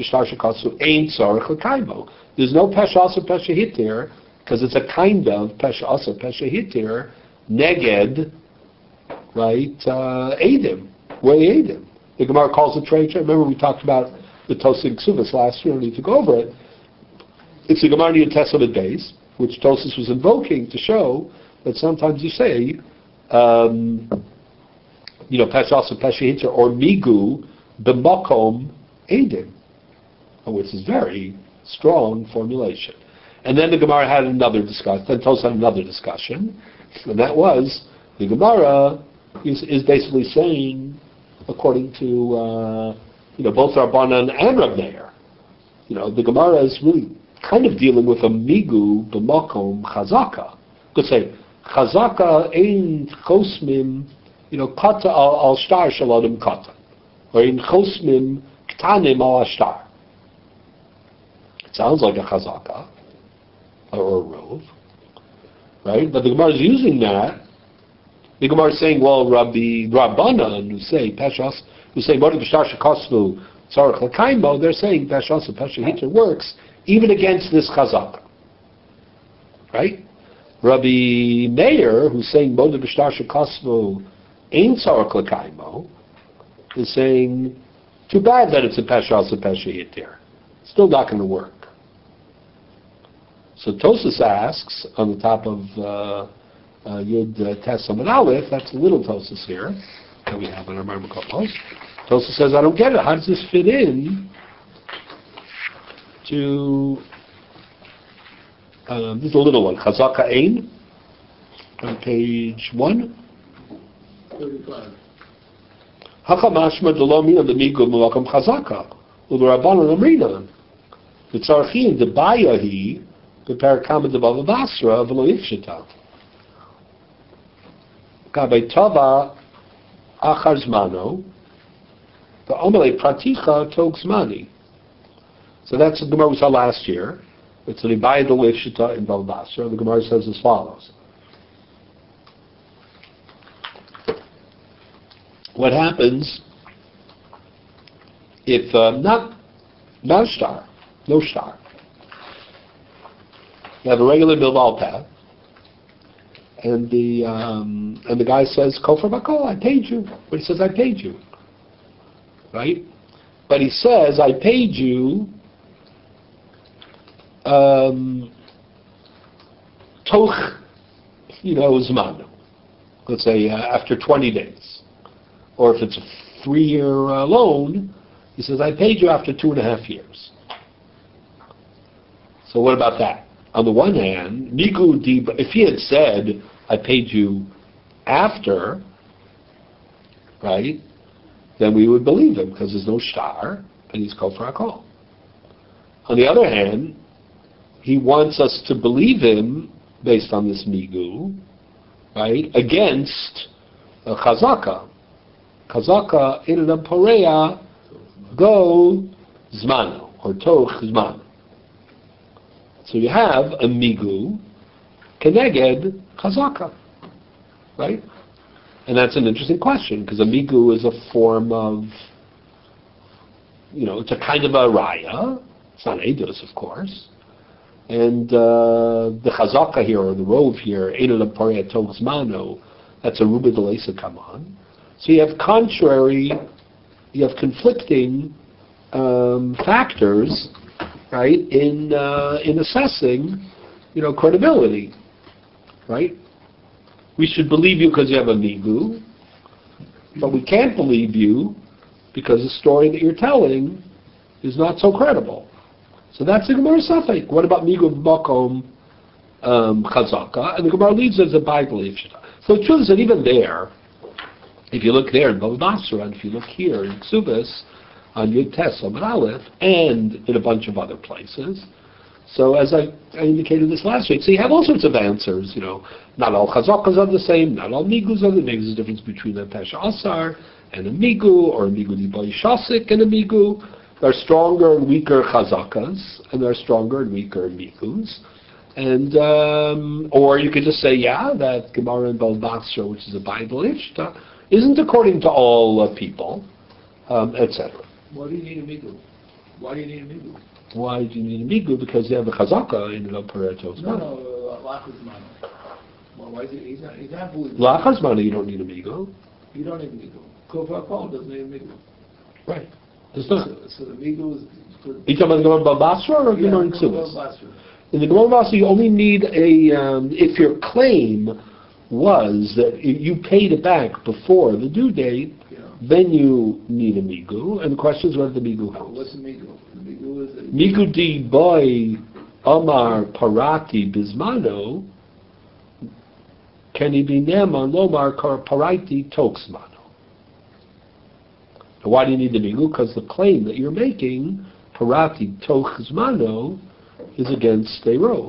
There's no Pesha Asa Pesha Hitir, because it's a kind of Pesha Asa Pesha Hitir, neged, right, uh, Edim, way Edim. The Gemara calls it trade. Remember we talked about the Tosik Ksuvas last year, I don't need to go over it. It's the Gemara New Testament base, which Tosis was invoking to show that sometimes you say, um, you know, Pesha Asa Pesha Hitir, or Migu, B'makom Edim, which is very strong formulation. And then the Gemara had another discussion, then Tosis had another discussion, and that was, the Gemara is, is basically saying, according to, uh, you know, both Rabbanan and Reb Meir, you know, the Gemara is really kind of dealing with a migu b'makom chazaka. Could say, chazaka ein chosmim, you know, kata al, al shtar shaladim kata, or in chosmim ktanim al ashtar. It sounds like a chazaka, or a rov, right? But the Gemara is using that. The Gemara is saying, well, Rabbi Rabbanan, who say Peshas, who say Modi B'Shtar Shekosvu Tzarech L'Kaimo, they're saying Peshas and Pesha Hitir works even against this chazaka, right? Rabbi Meir, who's saying Modi B'Shtar Shekosvu Ein Tzarech L'Kaimo, is saying, too bad that it's a Peshas and Pesha Hitir. It's still not going to work. So Tosas asks on the top of uh, Uh, Yud uh, Tes Samad Aleph, that's a little Tosas here that we have in our Marmar Kopos. Tosas says, I don't get it. How does this fit in to, um, this is a little one, Chazaka Ein, on page one. thirty-five. Hachamashma Delomina Lemigu Melakom Chazaka, Uberabbanan Amrinan, the Tzarchim, the Bayahi, the Parakama de Bava Basra, V'lo Yifshita. Tava achar zmano, the omele praticha tog zmani. So that's the Gemara we saw last year. It's an ibayad l'ifshita in Bava Basra. The Gemara says as follows: what happens if uh, not not a star, no star? You have a regular bilbal path. And the um, and the guy says, "Kofar bakol, I paid you." But he says, "I paid you," right? But he says, "I paid you." Um, toch, you know, zman. Let's say uh, after twenty days, or if it's a three-year uh, loan, He says, I paid you after two and a half years. So what about that? On the one hand, Migu di, if he had said, I paid you after, right, then we would believe him because there's no shtar and he's kol for hakol. On the other hand, he wants us to believe him based on this migu, right, against a chazaka. Chazaka in a pareya go zmano, or toch zmano. So you have a migu keneged chazaka, right? And that's an interesting question, because a migu is a form of, you know, it's a kind of a raya. It's not edus, of course. And uh, the chazaka here, or the rove here, Eidel Pareya Toch Zmano, that's a ruba de leisa kaman. So you have contrary, you have conflicting um, factors, right, in uh, in assessing, you know, credibility, right? We should believe you because you have a migu, but we can't believe you because the story that you're telling is not so credible. So that's the Gemara Safek. What about migu b'makom um, chazaka? And the Gemara leaves as a Bible ifshita. So the truth is that even there, if you look there in Bava Basra, and if you look here in Ksubis, on Yud Tes Amud Aleph, and in a bunch of other places. So as I, I indicated this last week, so you have all sorts of answers. You know, not all chazakas are the same, not all migus are the same. There's a difference between a pesha asar and a migu, or a migu diboy shasik and a migu. There are stronger and weaker chazakas, and there are stronger and weaker migus. And um, or you could just say, yeah, that Gemara in Bava Basra, which is a Bible ishta, isn't according to all uh, people, um, et cetera. Why do you need a migu? Why do you need a migu? Why do you need a migu? Because you have a chazaka in the Paretos. No, no, lachas mano. Well, why is it? He's not. He's not believing. Lachas mano, you don't need a migu. You don't need a migu. Kofar Kol doesn't need a migu. Right. There's not. So, so the migu is. For, Are you talking about the Gemara Bava Basra or yeah, Gemara in Bava Ksubis? Basra. In the Gemara Bava Basra, you only need a. Um, if your claim was that you paid it back before the due date, Yeah. then you need a migu. And the question is whether the migu helps. What's a migu? The migu is. A, Migu di boy Amar Parati Bismano, can he be Neman Lomar Parati Toksmano? Why do you need the migu? Because the claim that you're making, Parati Toksmano, is against a rove.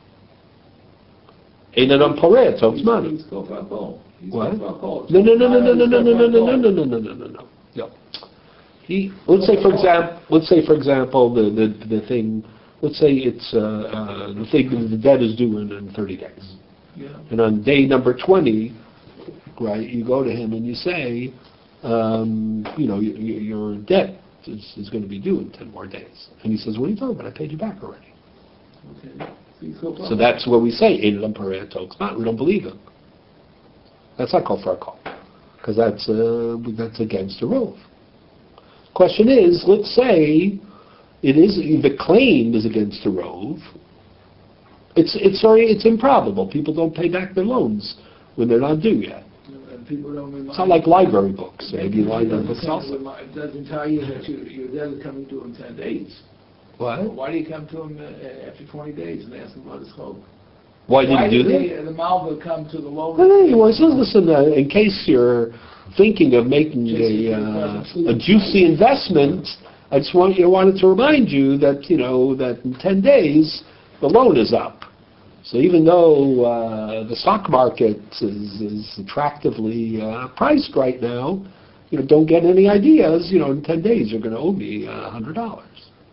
Einadam Paret Toksmano. He's Kofar Kol. He's What? Kofar Kol. No, no, no, no, no, no, no, no, no, no, no, no, no, no, no, no. No. He, let's say for example, let's say for example, the the, the thing, let's say it's uh, uh, the thing, the debt is due in, in thirty days, Yeah. and on day number twenty, right, you go to him and you say, um, you know, y- y- your debt is, is going to be due in ten more days, and he says, what are you talking about? I paid you back already. Okay. So he's Kofar So that's what we say, Einadam Paret Toksmano. We don't believe him. That's not called for a call, because that's uh, that's against the rove. Question is, let's say it is the claim is against the rove. It's it's sorry, it's improbable. People don't pay back their loans when they're not due yet. And people don't remind. It's not like library books. Maybe library books It also. doesn't tell you that you, your debt is coming to in ten days. What? Why do you come to him uh, after twenty days and ask him about his hope? Why did Why you do did that? the, the Malva come to the loan? Well, he wants to listen. Uh, in case you're thinking of making a, uh, a juicy investment, I just want you wanted to remind you that you know that in ten days the loan is up. So even though uh, the stock market is, is attractively uh, priced right now, you know, don't get any ideas. You know, in ten days you're going to owe me a hundred dollars.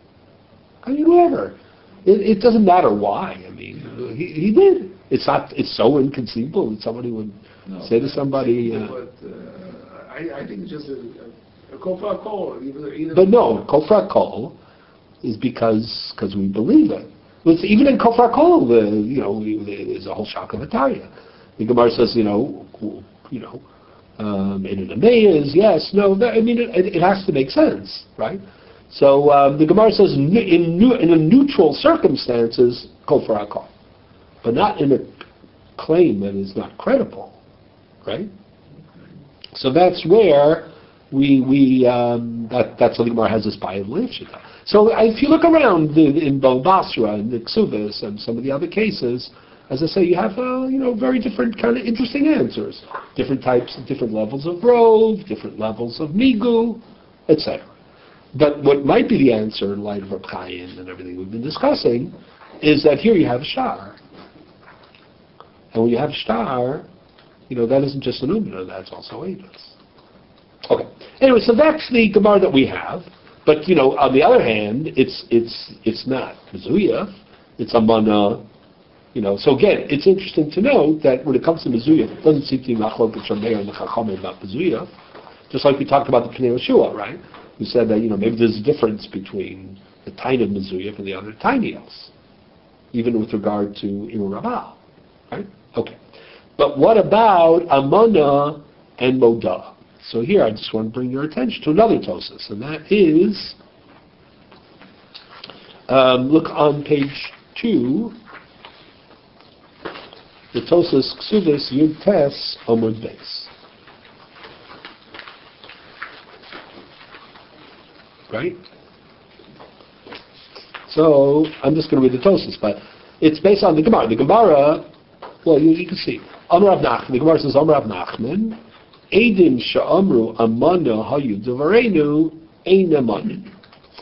I mean, whatever. It, it doesn't matter why. I mean, he, he did. It's not. It's so inconceivable that somebody would No, say to somebody. Uh, but uh, I, I think it's just a, a, a kofar kol. Either, either but no, kofar kol is because because we believe it. It's, even in kofar kol, the you know we, there's a whole shock of Italia. The Gemara says, you know, you know, um, in an is yes, no. That, I mean, it, it has to make sense, right? So um, the Gemara says in in, in a neutral circumstances, kofar kol, but not in a claim that is not credible, right? So that's where we we um, that that's what the Gemara has this by Lifshita. So if you look around in, in Bo Basra and the Ksubis and some of the other cases, as I say, you have uh, you know very different kind of interesting answers, different types, different levels of rove, different levels of migu, et cetera. But what might be the answer in light of Reb Chaim and everything we've been discussing is that here you have a star, and when you have a star, you know that isn't just an umina, that's also Eidos. Okay. Anyway, so that's the Gemara that we have. But you know, on the other hand, it's it's it's not Mizuya, it's Amana. You know, so again, it's interesting to note that when it comes to Mizuya, it doesn't seem to be Machlokes Rameir and the Chachamim about Mizuya. Just like we talked about the Pnei Yeshua, right? We said that you know maybe there's a difference between the tiny of Mizuya and the other tinios, even with regard to Iru Rabal, right? Okay. But what about Amana and Moda? So here I just want to bring your attention to another Tosas, and that is, um, look on page two, the Tosas Ksubis Yud Tes Amud Beis. Right? So I'm just going to read the Tosas, but it's based on the Gemara. The Gemara, well, you, you can see. Amar Rav Nachman, the Gemara says, Amar Rav Nachman, Eidim sha'amru amana hayu devarenu ein amanin.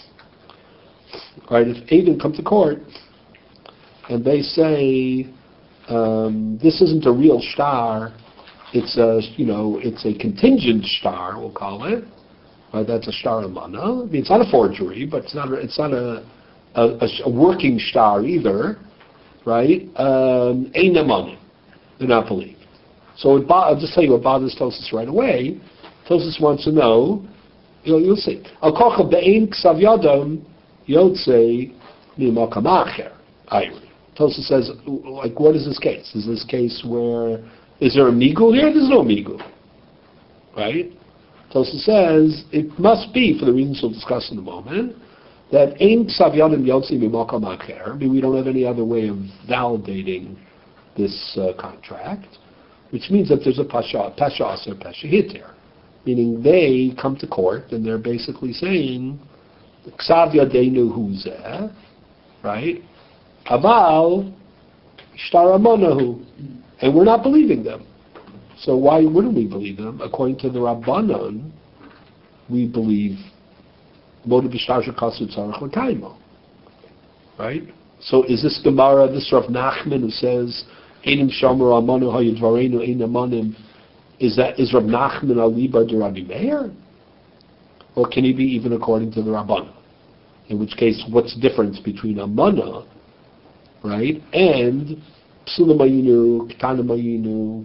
Right, if Eidim come to court and they say um, this isn't a real star, it's a you know it's a contingent star, we'll call it. Right, that's a star amana. I mean, it's not a forgery, but it's not a, it's not a a, a working star either. Right, ein amanin. They're not believed. So it bo- I'll just tell you what bothers Tosas right away. Tosas wants to know, you'll, you'll see. Al kocha be'ein ksav yadam yotzei mimakam acher. Tosas says, like, what is this case? Is this case where, is there a migu here? There's no migu. Right? Tosas says, it must be, for the reasons we'll discuss in a moment, that ein ksav yadam yotzei mimakam acher. I mean, we don't have any other way of validating this uh, contract, which means that there's a pasha, pasha aser, pasha hitir, meaning they come to court and they're basically saying, ksav yadeinu huzeh, right? Aval shtar amonahu, and we're not believing them. So why wouldn't we believe them? According to the Rabbanon, we believe moed b'shtar shekasu tzarich l'kaimo, right? So is this Gemara, this Rav Nachman who says, Einim Shomer Amanu Hayudvarenu Ein Amanim, is that is Rav Nachman Aliba de Rabbi Meir? Or can he be even according to the Rabbana? In which case, what's the difference between Amana, right, and Psula Mayinu, Ketana Mayinu,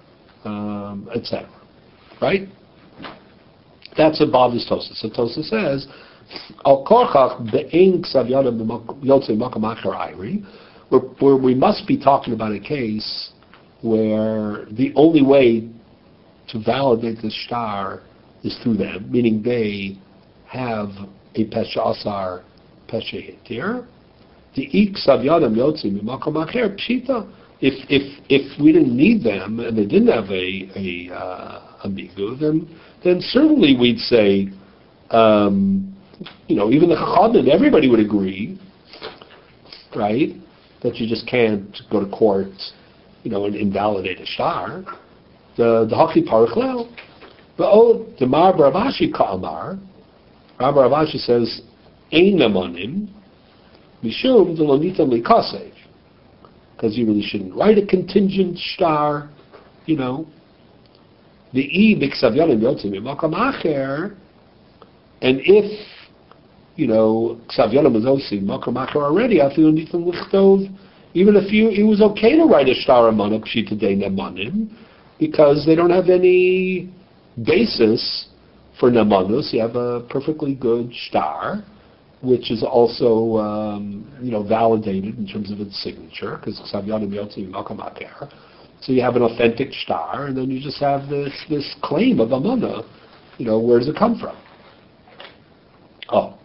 um, et cetera. Right? That's what bothers Tosas. So Tosas says, Al Korchach Be'ein Ksav Yadam Yotzei Makam Acher Ayri, Where, where we must be talking about a case where the only way to validate the star is through them, meaning they have a pesha asar, pesha hitir. The ik savyadam yotzi mimakam acher pshita. If if if we didn't need them and they didn't have a a uh, a migu, then then certainly we'd say, um, you know, even the chachamim, everybody would agree, right, that you just can't go to court, you know, and invalidate a star. The the haki parachlel. But oh, the Mar Baravashi Ka'amar, Mar Baravashi says, Ein Namanim, Mishum Delonitam Likasev. Because you really shouldn't write a contingent star, you know. The E Biksav Yotzim Makam Acher, and if, you know, Ksav Yolim was Osim Makam Acher already, I feel Nitam Lichtov, even if you, it was okay to write a star Amanok Shitadei Namanim, because they don't have any basis for Namanus. You have a perfectly good star, which is also, um, you know, validated in terms of its signature, because Ksavyanim Yotzi Malkam Aker. So you have an authentic star, and then you just have this this claim of Amana. You know, where does it come from? Oh.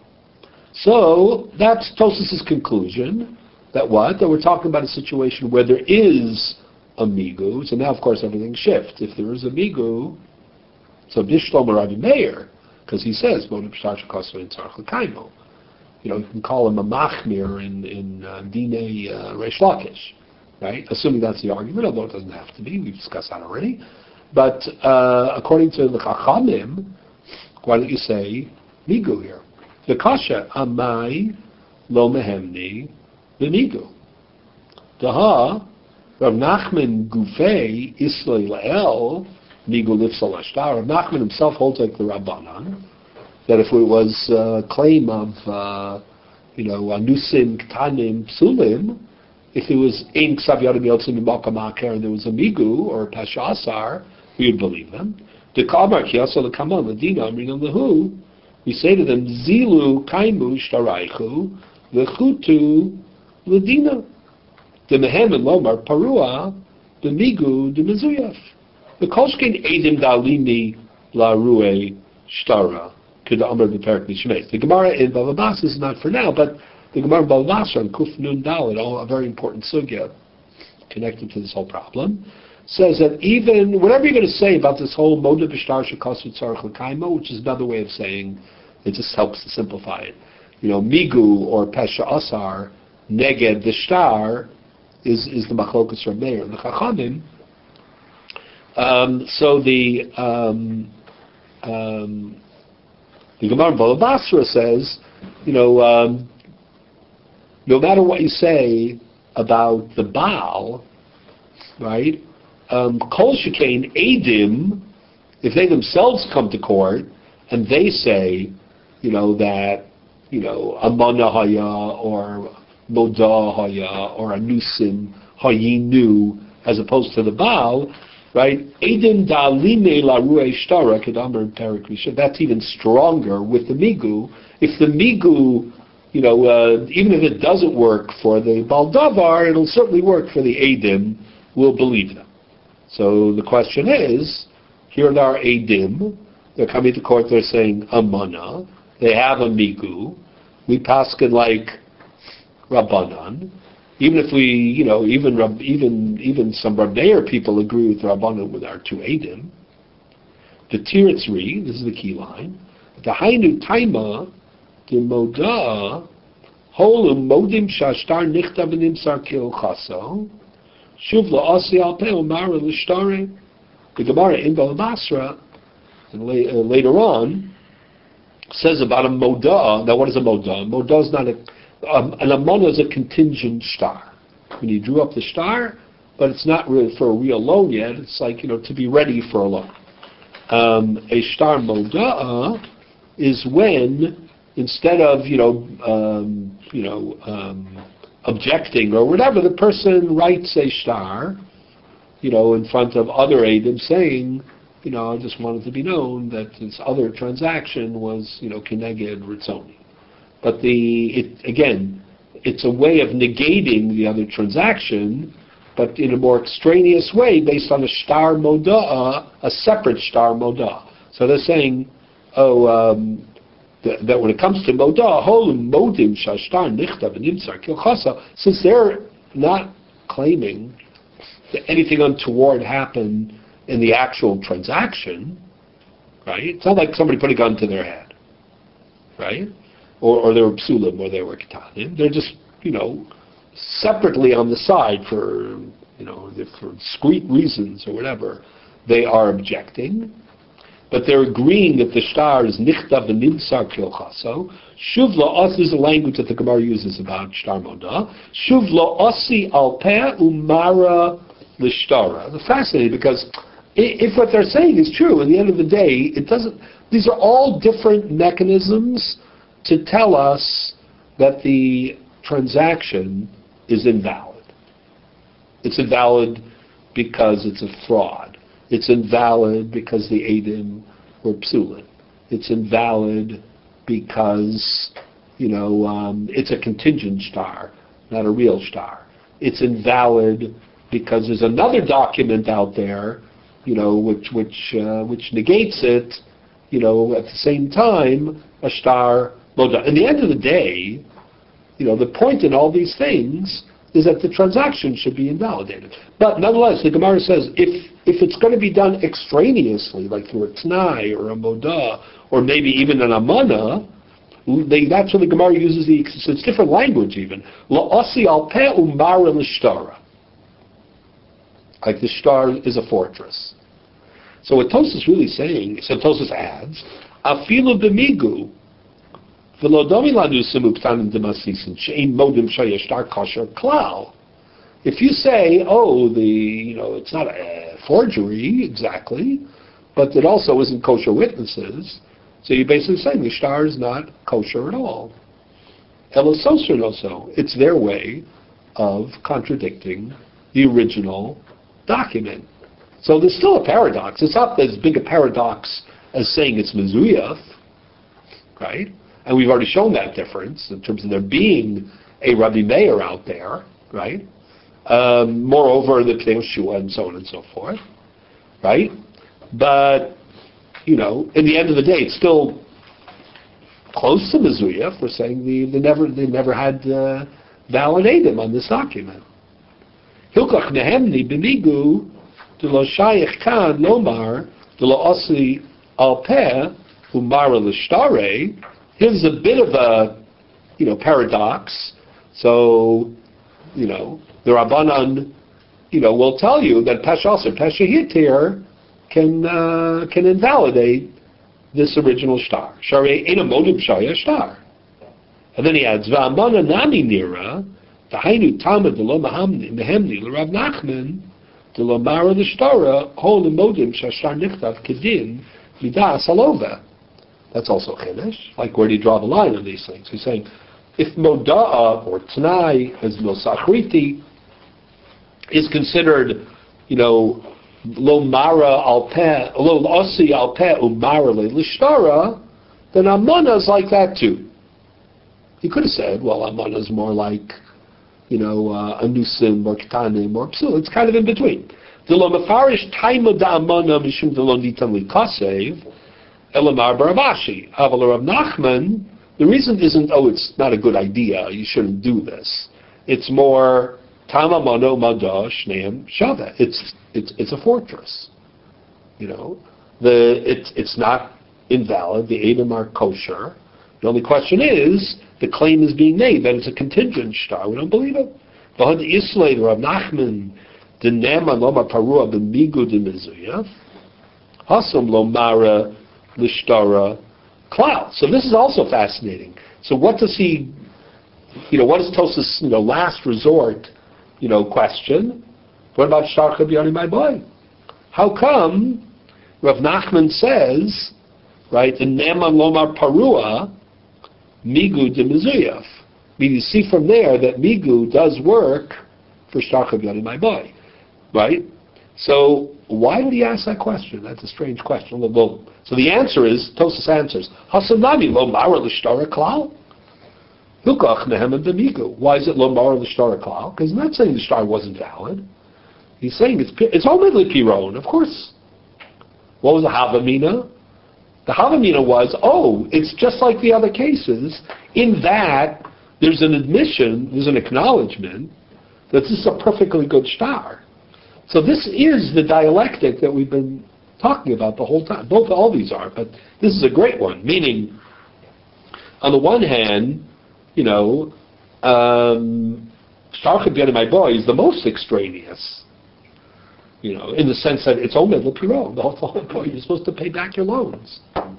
So that's Tosas' conclusion, that what? That we're talking about a situation where there is a migu. So now, of course, everything shifts. If there is a migu, So Bishlomo Rabbi Meir, because he says, Moda B'shtar Shekosu in Tzarech L'Kaimo. You know, you can call him a machmir in, in uh, Dinei uh, Reish Lakish, right? Assuming that's the argument, although it doesn't have to be. We've discussed that already. But uh, according to the Chachamim, why don't you say Migu here? The Kasha, Amai Lo Mehemni B'Migu. Daha, Rav Nachman Gufei Islay La'el Migu Lifsal Ashtar. Rav Nachman himself holds like the Rabbanan, that if it was a claim of, uh, you know, Anusim, Ktanim, Psulim, if it was Ein Ksav Yadim Yotzim Mimaka Maker and there was a Migu or a Pasha Asar, we would believe them. The Kamar Kiyaso L'Kaman L'Dina Amrinam Lehu, we say to them, Zilu Kaimu Shtaraichu L'Chutu L'Dina. The Mehem and Lomar Parua, the Migu, the Mezuyaf. The Kolshkin Edim Dalini La Rue Shtara. The Gemara in Bava Basra is not for now, but the Gemara in Bava Basra on Kuf Nun Dalet, a very important sugya connected to this whole problem, says that even, whatever you're going to say about this whole Moda B'shtar Shekasu Tzarech L'Kaimo, which is another way of saying, it just helps to simplify it. You know, Migu or Pesha Asar, Neged the Shtar, is, is the Machlokas Rav Meir. The Chachamim, um, so the, um, um, the Gemara in Bava Basra says, you know, um, no matter what you say about the Baal, right, um, Kol Shekain Edim, if they themselves come to court and they say, you know, that, you know, Amana Haya or Moda Haya or Anusim Hayinu as opposed to the Baal, right? Edim Daline La Rue Shtara Kedamar Perikrisha. That's even stronger with the Migu. If the Migu, you know, uh, even if it doesn't work for the Baldavar, it'll certainly work for the Edim. We'll believe them. So the question is, here are Edim. They're coming to court. They're saying Amana. They have a Migu. We paskin like Rabbanan. Even if we, you know, even even even some Rabbeir people agree with Rabbanan with our two Edim. The Tiritzri, this is the key line. The Hainu Taima, the Moda, Holum Modim Shashtar Nichta V'Nimsar Kil Chaso, Shuv La'asi Al Pe Umara L'Shtare. The Gemara in Bava Basra, and la- uh, later on, says about a Moda. Now, what is a Moda? Moda is not a Um, an amana is a contingent star. When you drew up the star, but it's not really for a real loan yet. It's like, you know, to be ready for a loan. Um, a star moda'a is when, instead of, you know, um, you know, um, objecting or whatever, the person writes a star, you know, in front of other Eidim saying, you know, I just wanted to be known that this other transaction was, you know, Kineged Ritzoni. But the it, again, it's a way of negating the other transaction, but in a more extraneous way, based on a star moda, a separate star moda. So they're saying, oh, um, th- that when it comes to moda, holum modim shashtar nichta v'nimtzar kilchasa, since they're not claiming that anything untoward happened in the actual transaction, right? It's not like somebody put a gun to their head, right? Or, or they were psulim, or they were ketanim. They're just, you know, separately on the side for, you know, for discrete reasons or whatever. They are objecting, but they're agreeing that the shtar is nichta v'nimtzar kilchaso. Shuv la'os is a language that the Gemara uses about shtar moda. Shuv la'osi al peh umara l'shtara. It's fascinating because if what they're saying is true, at the end of the day, it doesn't. These are all different mechanisms to tell us that the transaction is invalid. It's invalid because it's a fraud. It's invalid because the Eidim were psulin. It's invalid because, you know, um, it's a contingent star, not a real star. It's invalid because there's another document out there, you know, which which uh, which negates it, you know, at the same time, a star. In the end of the day, you know, the point in all these things is that the transaction should be invalidated. But nonetheless, the Gemara says if if it's going to be done extraneously, like through a t'nai or a moda, or maybe even an amana, they, that's when the Gemara uses the, so it's different language even. La'asi al peh umara l'shtara. Like the shtar is a fortress. So what Tosfos is really saying, so Tosfos adds, afilu b'migu, v'lo domi lanu simu k'tanim d'masisin, she'im modim shaya shtar kosher klal. If you say, oh, the, you know, it's not a forgery exactly, but it also isn't kosher witnesses, so you're basically saying the shtar is not kosher at all. Elasoser also, it's their way of contradicting the original document. So there's still a paradox. It's not as big a paradox as saying it's mezuyaf, right? And we've already shown that difference in terms of there being a Rabbi Meir out there, right? Um, moreover, the Pnei Yehoshua and so on and so forth, right? But, you know, in the end of the day, it's still close to mezuyaf. We're saying they, they never they never had uh, validated on this document. Hilkach nehemni b'migu d'lo shayich kan lomar d'lo osi al peh umara l'shtare. Here's a bit of a, you know, paradox. So, you know, the Rabbanan, you know, will tell you that Peshas or Peshahitir can uh, can invalidate this original shtar. Sharei ena modim shaya shtar. And then he adds, V'amana nami nira, Tahainu tamad d'lo mehemni l'Rav Nachman, d'lo mara l'shtara, ho l'modim shashtar nichtav kedin midas alova. That's also Chiddush. Like, where do you draw the line on these things? He's saying, if Moda'a or T'nai, as Milsachriti, is considered, you know, Lo Mara al Peh, Lo Osi al Peh Umara le Lishtara, then Amana is like that too. He could have said, well, Amana is more like, you know, uh, Anusim or Ketanim or Psul. It's kind of in between. The Lo Mefarish Taima da Amana Mishum de Lo Nitan Li Kasev, Elamar Barabashi. Aval Rav Nachman, the reason isn't, oh, it's not a good idea, you shouldn't do this. It's more, Tama Mano Mada Shneim Shava. It's it's it's a fortress. You know, the it's it's not invalid. The Edom are kosher. The only question is, the claim is being made that it's a contingent shtar. We don't believe it. V'had Islay Rav Nachman Denema Loma Parua B'migu D'Mizuyaf Hasam Lomara Lishtara Cloud. So this is also fascinating. So what does he, you know, what is Tosfos, you know, last resort, you know, question? What about Shtar Chabyani my boy? How come Rav Nachman says, right, in Neman Lomar Parua, Migu de Mizuyaf? You see from there that Migu does work for Shtar Chabyani my boy, right? So why did he ask that question? That's a strange question. Well, so the answer is, Tosfos answers, Hasanami lo mara l'shtara klal. Hilkach nehem and b'migu. Why is it lo mara l'shtara klal? Because he's not saying the shtar wasn't valid. He's saying it's it's only piron, of course. What was the havamina? The havamina was, oh, it's just like the other cases, in that there's an admission, there's an acknowledgement that this is a perfectly good shtar. So this is the dialectic that we've been talking about the whole time. Both, all these are, but this is a great one. Meaning, on the one hand, you know, um, Shtar Chabyani my boy is the most extraneous. You know, in the sense that it's only the piro. The whole point, you're supposed to pay back your loans,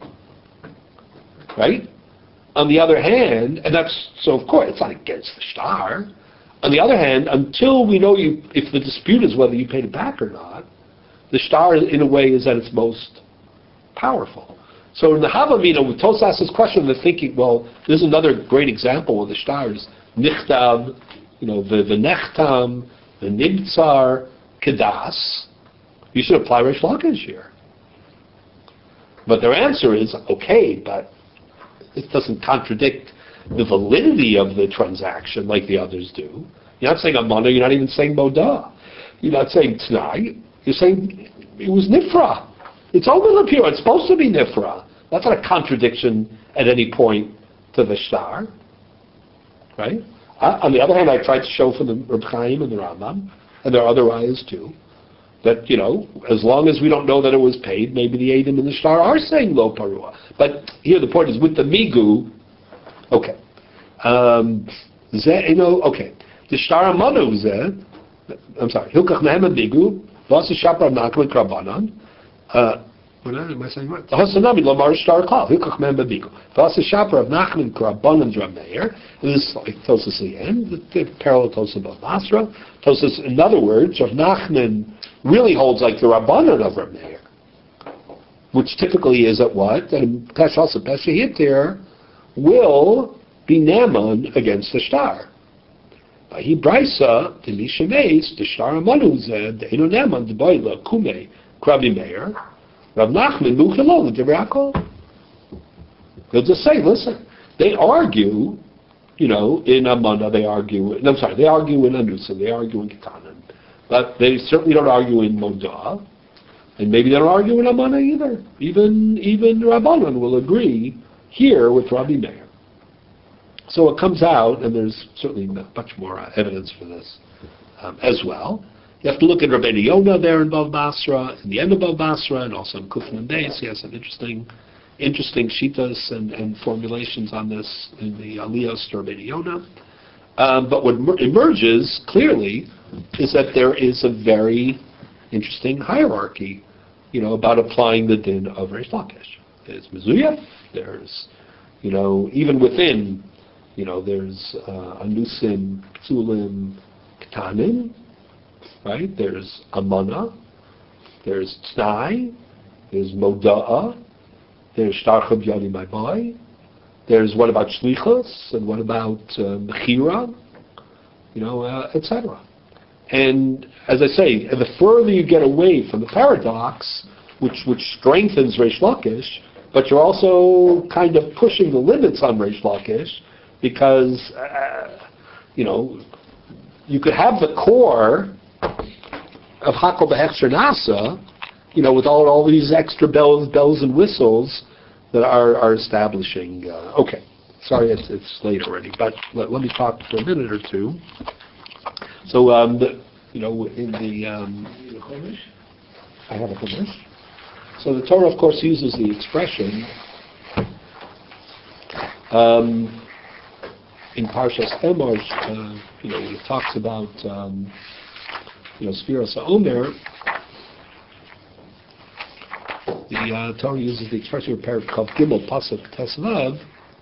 right? On the other hand, and that's so. Of course, it's not against the shtar. On the other hand, until we know you, if the dispute is whether you paid it back or not, the shtar, in a way, is at its most powerful. So in the Havamina, with Tosfos asks this question, they're thinking, well, there's another great example of the shtar is nichtav, you know, the the nechtam, the nibtzar, kedas. You should apply Reish Lakish here. But their answer is, okay, but it doesn't contradict the validity of the transaction like the others do. You're not saying Amana, you're not even saying Moda. You're not saying T'nai, you're saying it was Nifra. It's only Lapira, it's supposed to be Nifra. That's not a contradiction at any point to the shtar. Right? Uh, on the other hand, I tried to show from the Reb Chaim and the Rambam, and there are other rayas too, that, you know, as long as we don't know that it was paid, maybe the Eidim and the Shtar are saying lo parua. But here the point is, with the migu, okay. Um, zeh, you know, okay. The Shtar Amanu zeh, I'm sorry, Hilkach Nehem migu, Vasa Shapar Nakman Krabanan, uh, what am I saying right? The Hasanami Lamar Shtar Klal, Hilkach Nehem migu. Vasa Shapar of Nachman Krabanan Drameir, and this is like Tosus the end, the, the parallel Tosus of Basra. Tosus, in other words, Rav Nachman really holds like the Rabbanan of Rav Meir, which typically is at what? And Pesh also Peshahitir will be Naman against the Shtar. By he Brisa, the Mishaves, the Shtar Amanu zed, the Eno Naman, the Boila, Kume, Krabi Meir, Rav Nachman, Mukhalo, the Derakol. They'll just say, listen, they argue, you know, in Amana, they argue, I'm sorry, they argue in Anusa, they argue in Ketanan, but they certainly don't argue in Modah, and maybe they don't argue in Amana either. Even even Rabbanan will agree here with Rabbi Meir. So it comes out, and there's certainly much more uh, evidence for this um, as well. You have to look at Rabbeinu Yonah there in Bav Basra, in the end of Bav Basra, and also in Kufan and Beis. He has some interesting, interesting shitas and, and formulations on this in the Aliyos to Rabbeinu Yonah. Um, but what mer- emerges clearly is that there is a very interesting hierarchy, you know, about applying the din of Reish Lakish. There's Mezuyah, there's, you know, even within, you know, there's uh, Anusim, Psulim, Ketanim, right? There's Amana, there's Tnai, there's Moda'ah, there's Shtarchab Yadi My Boy, there's what about Shlichus, and what about uh, Mechira, you know, uh, et cetera. And as I say, the further you get away from the paradox, which which strengthens Reish Lakish, but you're also kind of pushing the limits on Reish Lakish, because, uh, you know, you could have the core of Hakel Behechsher Nasa, you know, with all all these extra bells, bells and whistles that are are establishing. Uh, okay, sorry, it's it's late already, but let, let me talk for a minute or two. So, um, the, you know, in the um, I have a Chumash. So the Torah, of course, uses the expression um, in Parshas Emor, uh, you know, when it talks about um, you know Sfiras HaOmer. The uh, Torah uses the expression of Perek Kav Gimel Pasuk Tesvav.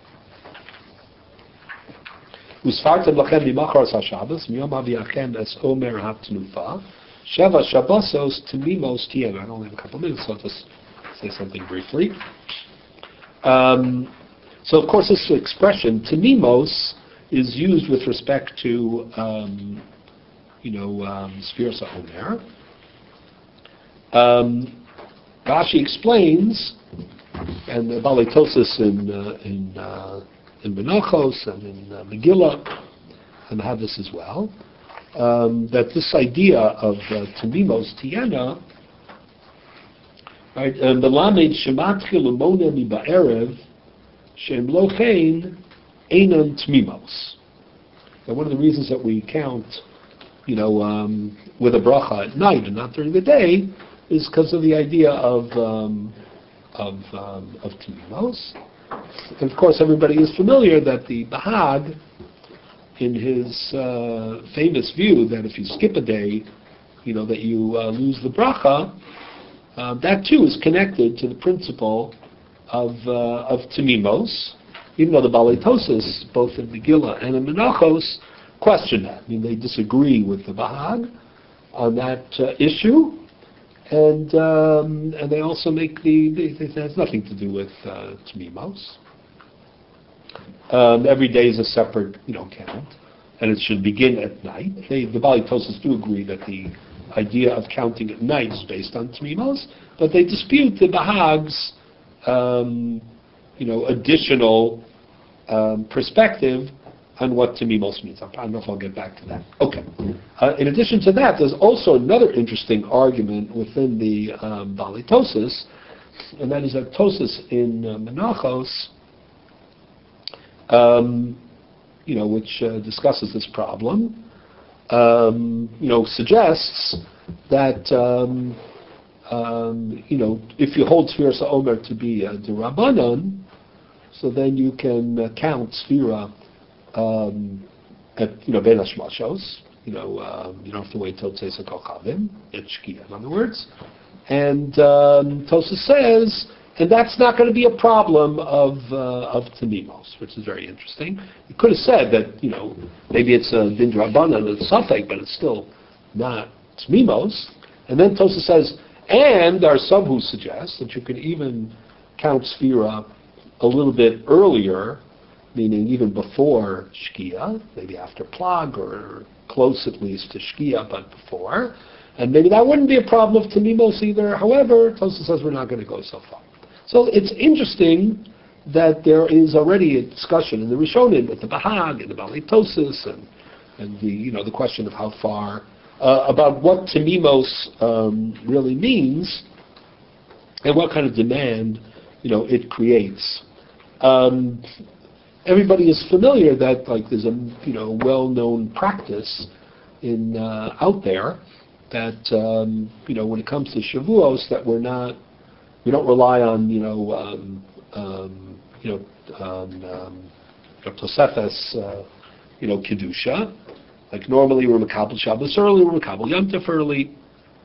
Usfartem lachem b'macharos haShabbos miyom aviachem es Omer hatnufa sheva Shabbosos temimos tiem. I only have a couple of minutes, so I'll just say something briefly. Um, so, of course, this expression temimos is used with respect to um, you know um, Sfiras HaOmer. Um, Rashi explains, and the Balei Tosas in uh, in uh, in Menachos and in uh, Megillah, and have this as well, um, that this idea of uh, Temimos Tiena, right? Melamed Shematchil Umona Mi Ba'erev Shem Lochein Einan Temimos. And one of the reasons that we count, you know, um, with a bracha at night and not during the day, is because of the idea of um, of um, of Temimos. And of course, everybody is familiar that the Bahag, in his uh, famous view that if you skip a day, you know that you uh, lose the bracha. Uh, that too is connected to the principle of uh, of Temimos, even though the Balei Tosas, both in Megillah and in Menachos, question that. I mean, they disagree with the Bahag on that uh, issue. And um, and they also make the, the, it has nothing to do with uh, Temimos. Um, every day is a separate, you know, count, and it should begin at night. They, the Balei Tosas do agree that the idea of counting at night is based on Temimos, but they dispute the Bahag's, um, you know, additional um, perspective on what Temimos means. I don't know if I'll get back to that. Okay. Uh, in addition to that, there's also another interesting argument within the um, Balei Tosas, and that is that Tosas in uh, Menachos um, you know, which uh, discusses this problem, um, you know, suggests that, um, um, you know, if you hold Sfiras HaOmer to be a D'Rabbanan, so then you can uh, count Sfira um, at, you know, Ben Hashmashos. You know, um, you don't have to wait till Tzeis HaKochavim, at Shkia, in other words. And um, Tosfos says, and that's not going to be a problem of uh, of Tamimos, which is very interesting. You could have said that, you know, maybe it's a Din D'Rabbanan, it's Safek, but it's still not Tamimos. And then Tosfos says, and there are some who suggest that you could even count Sfira a little bit earlier, meaning even before Shkia, maybe after Plag, or close at least to Shkia, but before. And maybe that wouldn't be a problem of Tamimos either. However, Tosfos says we're not going to go so far. So it's interesting that there is already a discussion in the Rishonim with the Bahag and the Balei Tosfos and and the you know the question of how far uh, about what Tamimos um, really means and what kind of demand you know it creates. Um, everybody is familiar that like there's a you know well-known practice in uh, out there that um, you know when it comes to Shavuos that we're not we don't rely on you know um, um, you know um, um, Tosefes uh, you know kedusha, like normally we're Makabel Shabbos early, we're Makabel Yom Tov early,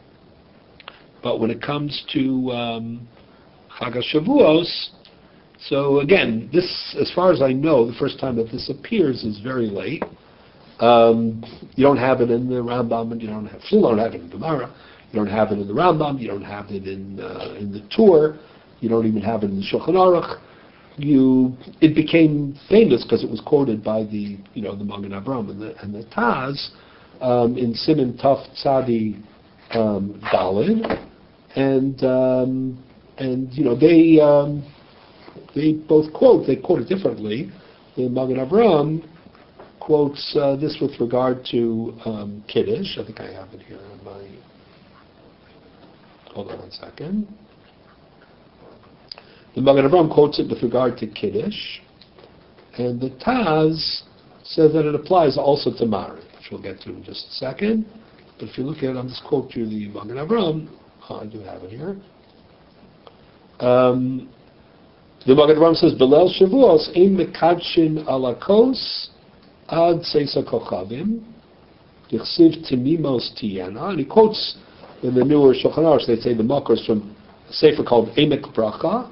but when it comes to um, Chag HaShavuos, so again, this, as far as I know, the first time that this appears is very late. Um, you don't have it in the Rambam, and you don't have, still don't have it in Gemara. You don't have it in the Rambam. You don't have it in uh, in the Tur. You don't even have it in the Shulchan Aruch. You, it became famous because it was quoted by the you know the Magen Avraham and the and the Taz um, in Siman Taf Tzadi um, Daled, and um, and you know they. Um, They both quote, they quote it differently. The Magen Avraham quotes uh, this with regard to um, Kiddush. I think I have it here in my... Hold on one second. The Magen Avraham quotes it with regard to Kiddush. And the Taz says that it applies also to Mari, which we'll get to in just a second. But if you look at it, I'll just quote you the Magen Avraham. Oh, I do have it here. Um, The Magen Avraham says, "Belel Shavuos ein mekadshin alakos ad seisa kochavim dichsiv timimos tiyena." And he quotes in the newer Shulchan Aruch, they say the makos from a sefer called Emek Bracha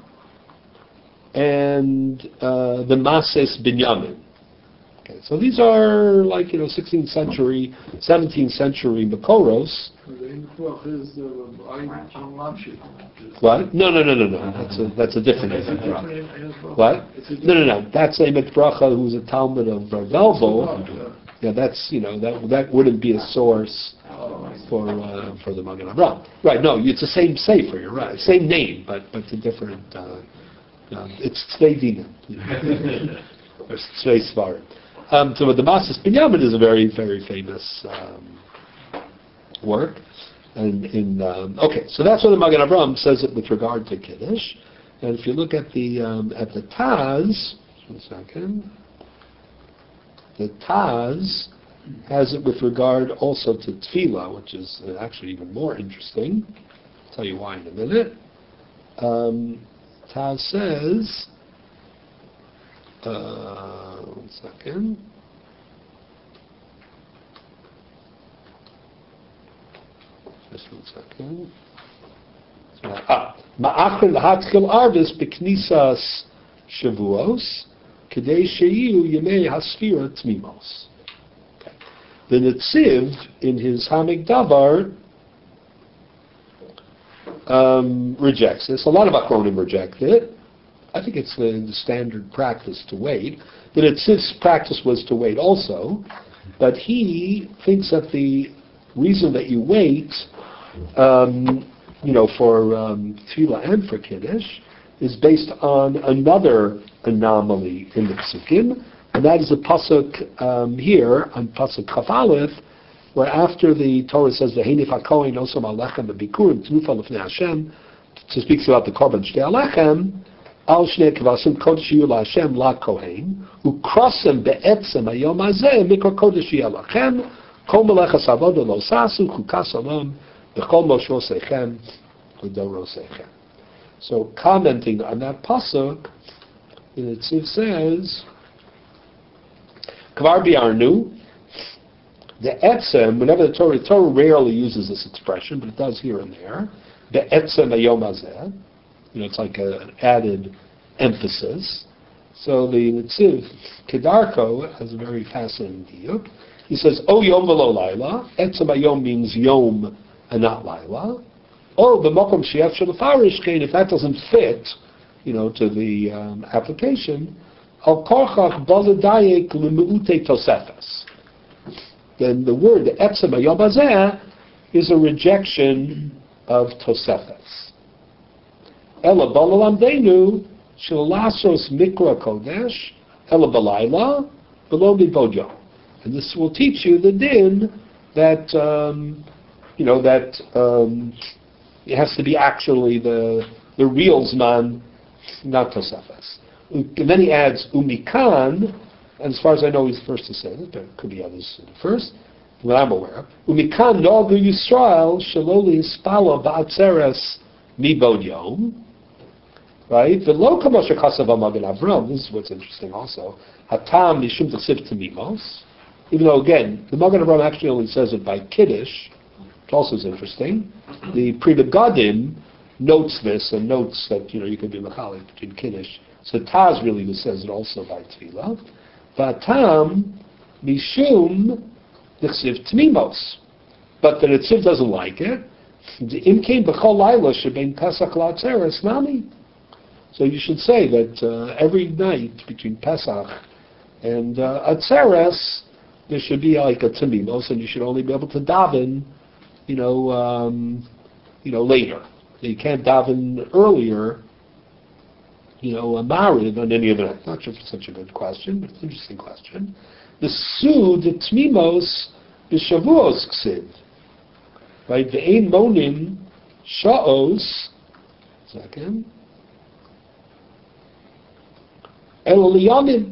and uh, the Mases Binyamin. Okay, so these are like you know sixteenth century, seventeenth century makoros. What? No, no, no, no, no. That's a that's a different Emek Bracha. What? No, no, no. That's Emek Bracha, who's a Talmud of Rav Velvo. Yeah, that's you know that that wouldn't be a source for uh, for the Magen Avraham. Right? No, it's the same sefer. You're right. Same name, but but it's a different. Uh, uh, it's Tzvei Dinim. It's Tzvei Svarim. Um, so the Mases Binyamin is a very, very famous um, work. And in um, okay, so that's what the Magen Avraham says it with regard to Kiddush. And if you look at the um, at the Taz, one second, the Taz has it with regard also to Tefillah, which is actually even more interesting. I'll tell you why in a minute. Um, Taz says. Uh, one second. Just one second. Ah, Ma'achar l'hatchil arvis b'knisas shavuos k'dei sheyu yemei hasfira tmimos. The Netziv, in his Hamig Davar, um, rejects this. A lot of Achronim reject it. I think it's the, the standard practice to wait. The Netziv's practice was to wait also, but he thinks that the reason that you wait, um, you know, for um, Tefillah and for Kiddush, is based on another anomaly in the Psukim, and that is a pasuk um, here on pasuk Chaf Aleph, where after the Torah says "V'heinif hakohen osam alechem b'bikurim tnufa lefnei Hashem," so it speaks about the korban shtei alechem. al shnei kvasim kodesh yu laHashem la kohen ukrosem be'etzem hayom hazeh mikra kodesh yu lachem kol melechas avoda lo sasu chukas olam b'chol moshosechem u'dorosechem. So commenting on that pasuk, the Netziv says, Kvar bi'arnu, the etzem, whenever the Torah, the Torah rarely uses this expression, but it does here and there, the etzem hayom hazeh, you know, it's like a, an added emphasis. So the Netziv Kedarko has a very fascinating diuk. He says, O yom v'lo laila, etzem hayom means yom and not laila. Oh, the mokom she'ef shelafarish kein, if that doesn't fit, you know, to the um, application, al korchach baladayek l'meute tosefes. Then the word, the etzem hayom hazeh, is a rejection of tosefes. Ela balalamdeinu shelasos mikra kodesh, ela balayla, below mibodyo. And this will teach you the din that, um, you know, that um, it has to be actually the the real zman, not tosefes. And then he adds umikan, and as far as I know, he's the first to say this. There could be others first, what I'm aware of. Umikan nogu Yisrael shaloli hispalo ba'atzeres mibod yom. Right? V'lo kamo shekasav Magen Avram. This is what's interesting also. Hatam mishum t'siv t'mimos. Even though again, the Magen Avram actually only says it by kiddush, which also is interesting. The Pri Megadim notes this and notes that, you know, you could be machalik between kiddush. So Taz really says it also by tefillah. Vatam mishum nechsiv tmimos, but the Netziv doesn't like it. The imkein b'chol laila shebein Pesach la'atzeres nami. So you should say that uh, every night between Pesach and uh, Atzeres, there should be like a tmimos, and you should only be able to daven, you know, um, you know, later. You can't daven earlier, you know, a marid on any event. Not sure if it's such a good question, but it's an interesting question. The su, the tmimos, the shavuos ksid, right? The ein monim sha'os. Second. Elo liyamim.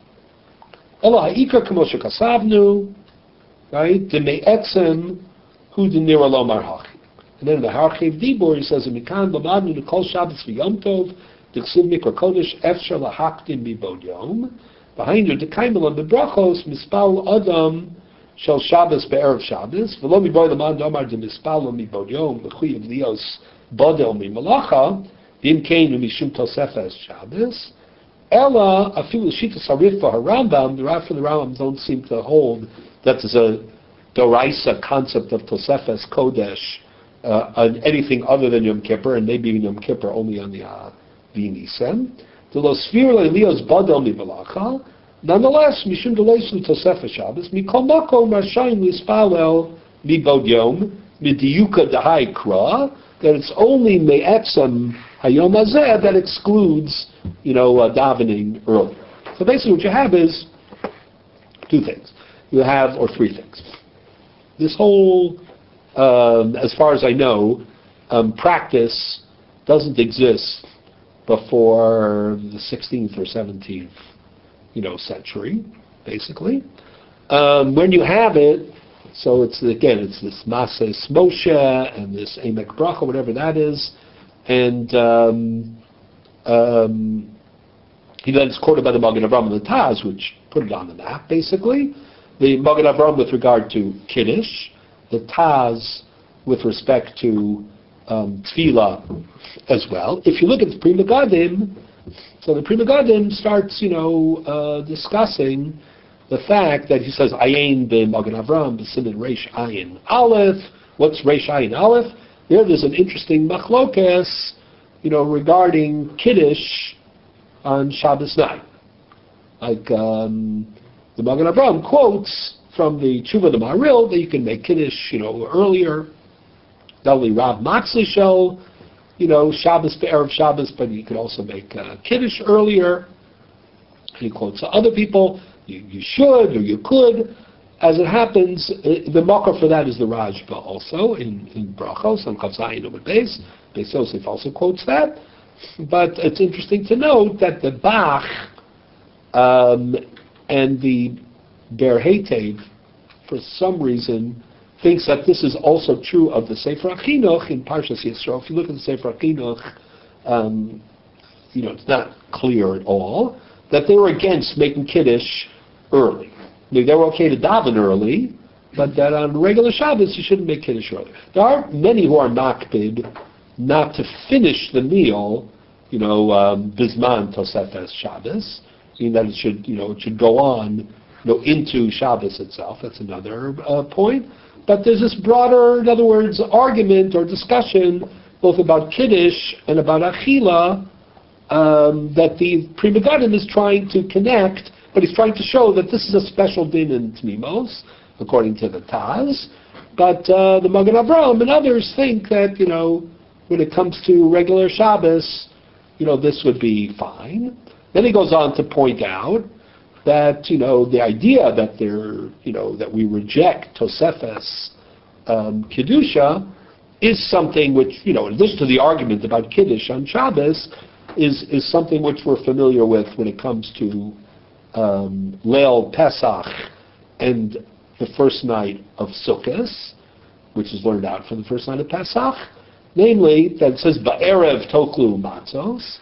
Elo ha'ikar kamo shekasavnu, right? The me'etzem hu de nira lo marhachi. And then the Harchiv Dibur, he says, Mikan b'madnu l'kol Shabbos v'yom tov, d'chsiv mikra kodesh efshar lahakdim mibod yom, v'hainu d'kaimel on the brachos, mispal adam shel Shabbos be'erev Shabbos, v'lo miboy l'man domar de mispal mibod yom, l'chuyev lios bodel mimalacha, v'im keinu mishum tosefes Shabbos, ella afilu shitas harif for Rambam, the Rav and the Rambam don't seem to hold that there's a doraisa concept of tosefes kodesh, Uh, on anything other than Yom Kippur, and maybe Yom Kippur only on the uh, V'Nisen. The Losfir Leilios Badel Mibalacha. Nonetheless, Mishum Deleisu Tosefes Shabbos, Mikol Makom Rashayim Lispalel Mibod Yom, Midiyuka Dahai Kra, that it's only Me'etzem Hayom Hazeh that excludes, you know, uh, davening earlier. So basically what you have is two things. You have, or three things. This whole Um, as far as I know, um, practice doesn't exist before the sixteenth or seventeenth, you know, century, basically. Um, when you have it, so it's again, it's this Mases Moshe and this Emek Bracha, whatever that is, and um, um, he then is quoted by the Magen Avram and the Taz, which put it on the map, basically. The Magen Avram with regard to Kiddush, the Taz with respect to um, Tefillah as well. If you look at the Pri Megadim, so the Pri Megadim starts, you know, uh, discussing the fact that he says, Ayin be Magen Avram, b'simin Reish Ayin Aleph. What's Reish Ayin Aleph? There, there's an interesting machlokes, you know, regarding Kiddush on Shabbos night. Like um, the Magen Avram quotes from the Tshuva the Maharil that you can make Kiddush, you know, earlier. Dali Rav Matzli show, you know, Shabbos be'erev Shabbos, but you could also make uh, Kiddush earlier. He quotes other people, you, you should or you could. As it happens, uh, the makar for that is the Rajba also in, in Brachos, on Chav Zayin Amud Beis. Beis Yosef also quotes that. but it's interesting to note that the Bach um, and the Ber Heitev, for some reason, thinks that this is also true of the Sefer HaChinuch in Parshas Yisro. If you look at the Sefer HaChinuch, um, you know, it's not clear at all that they were against making Kiddush early. They were okay to daven early, but that on regular Shabbos you shouldn't make Kiddush early. There are many who are makpid not to finish the meal, you know, um, bisman tosefes Shabbos, meaning that it should, you know, it should go on, you know, into Shabbos itself. That's another uh, point. But there's this broader, in other words, argument or discussion both about Kiddush and about Achila um, that the Pri Megadim is trying to connect, but he's trying to show that this is a special din in Tmimos, according to the Taz. But uh, the Magen Avraham and others think that, you know, when it comes to regular Shabbos, you know, this would be fine. Then he goes on to point out that, you know, the idea that there, you know, that we reject Tosefes um, Kedusha is something which, you know, in addition to the argument about Kiddush on Shabbos, is is something which we're familiar with when it comes to um, Leil Pesach and the first night of Sukkot, which is learned out from the first night of Pesach, namely that it says Ba'erev Toklu Matzos,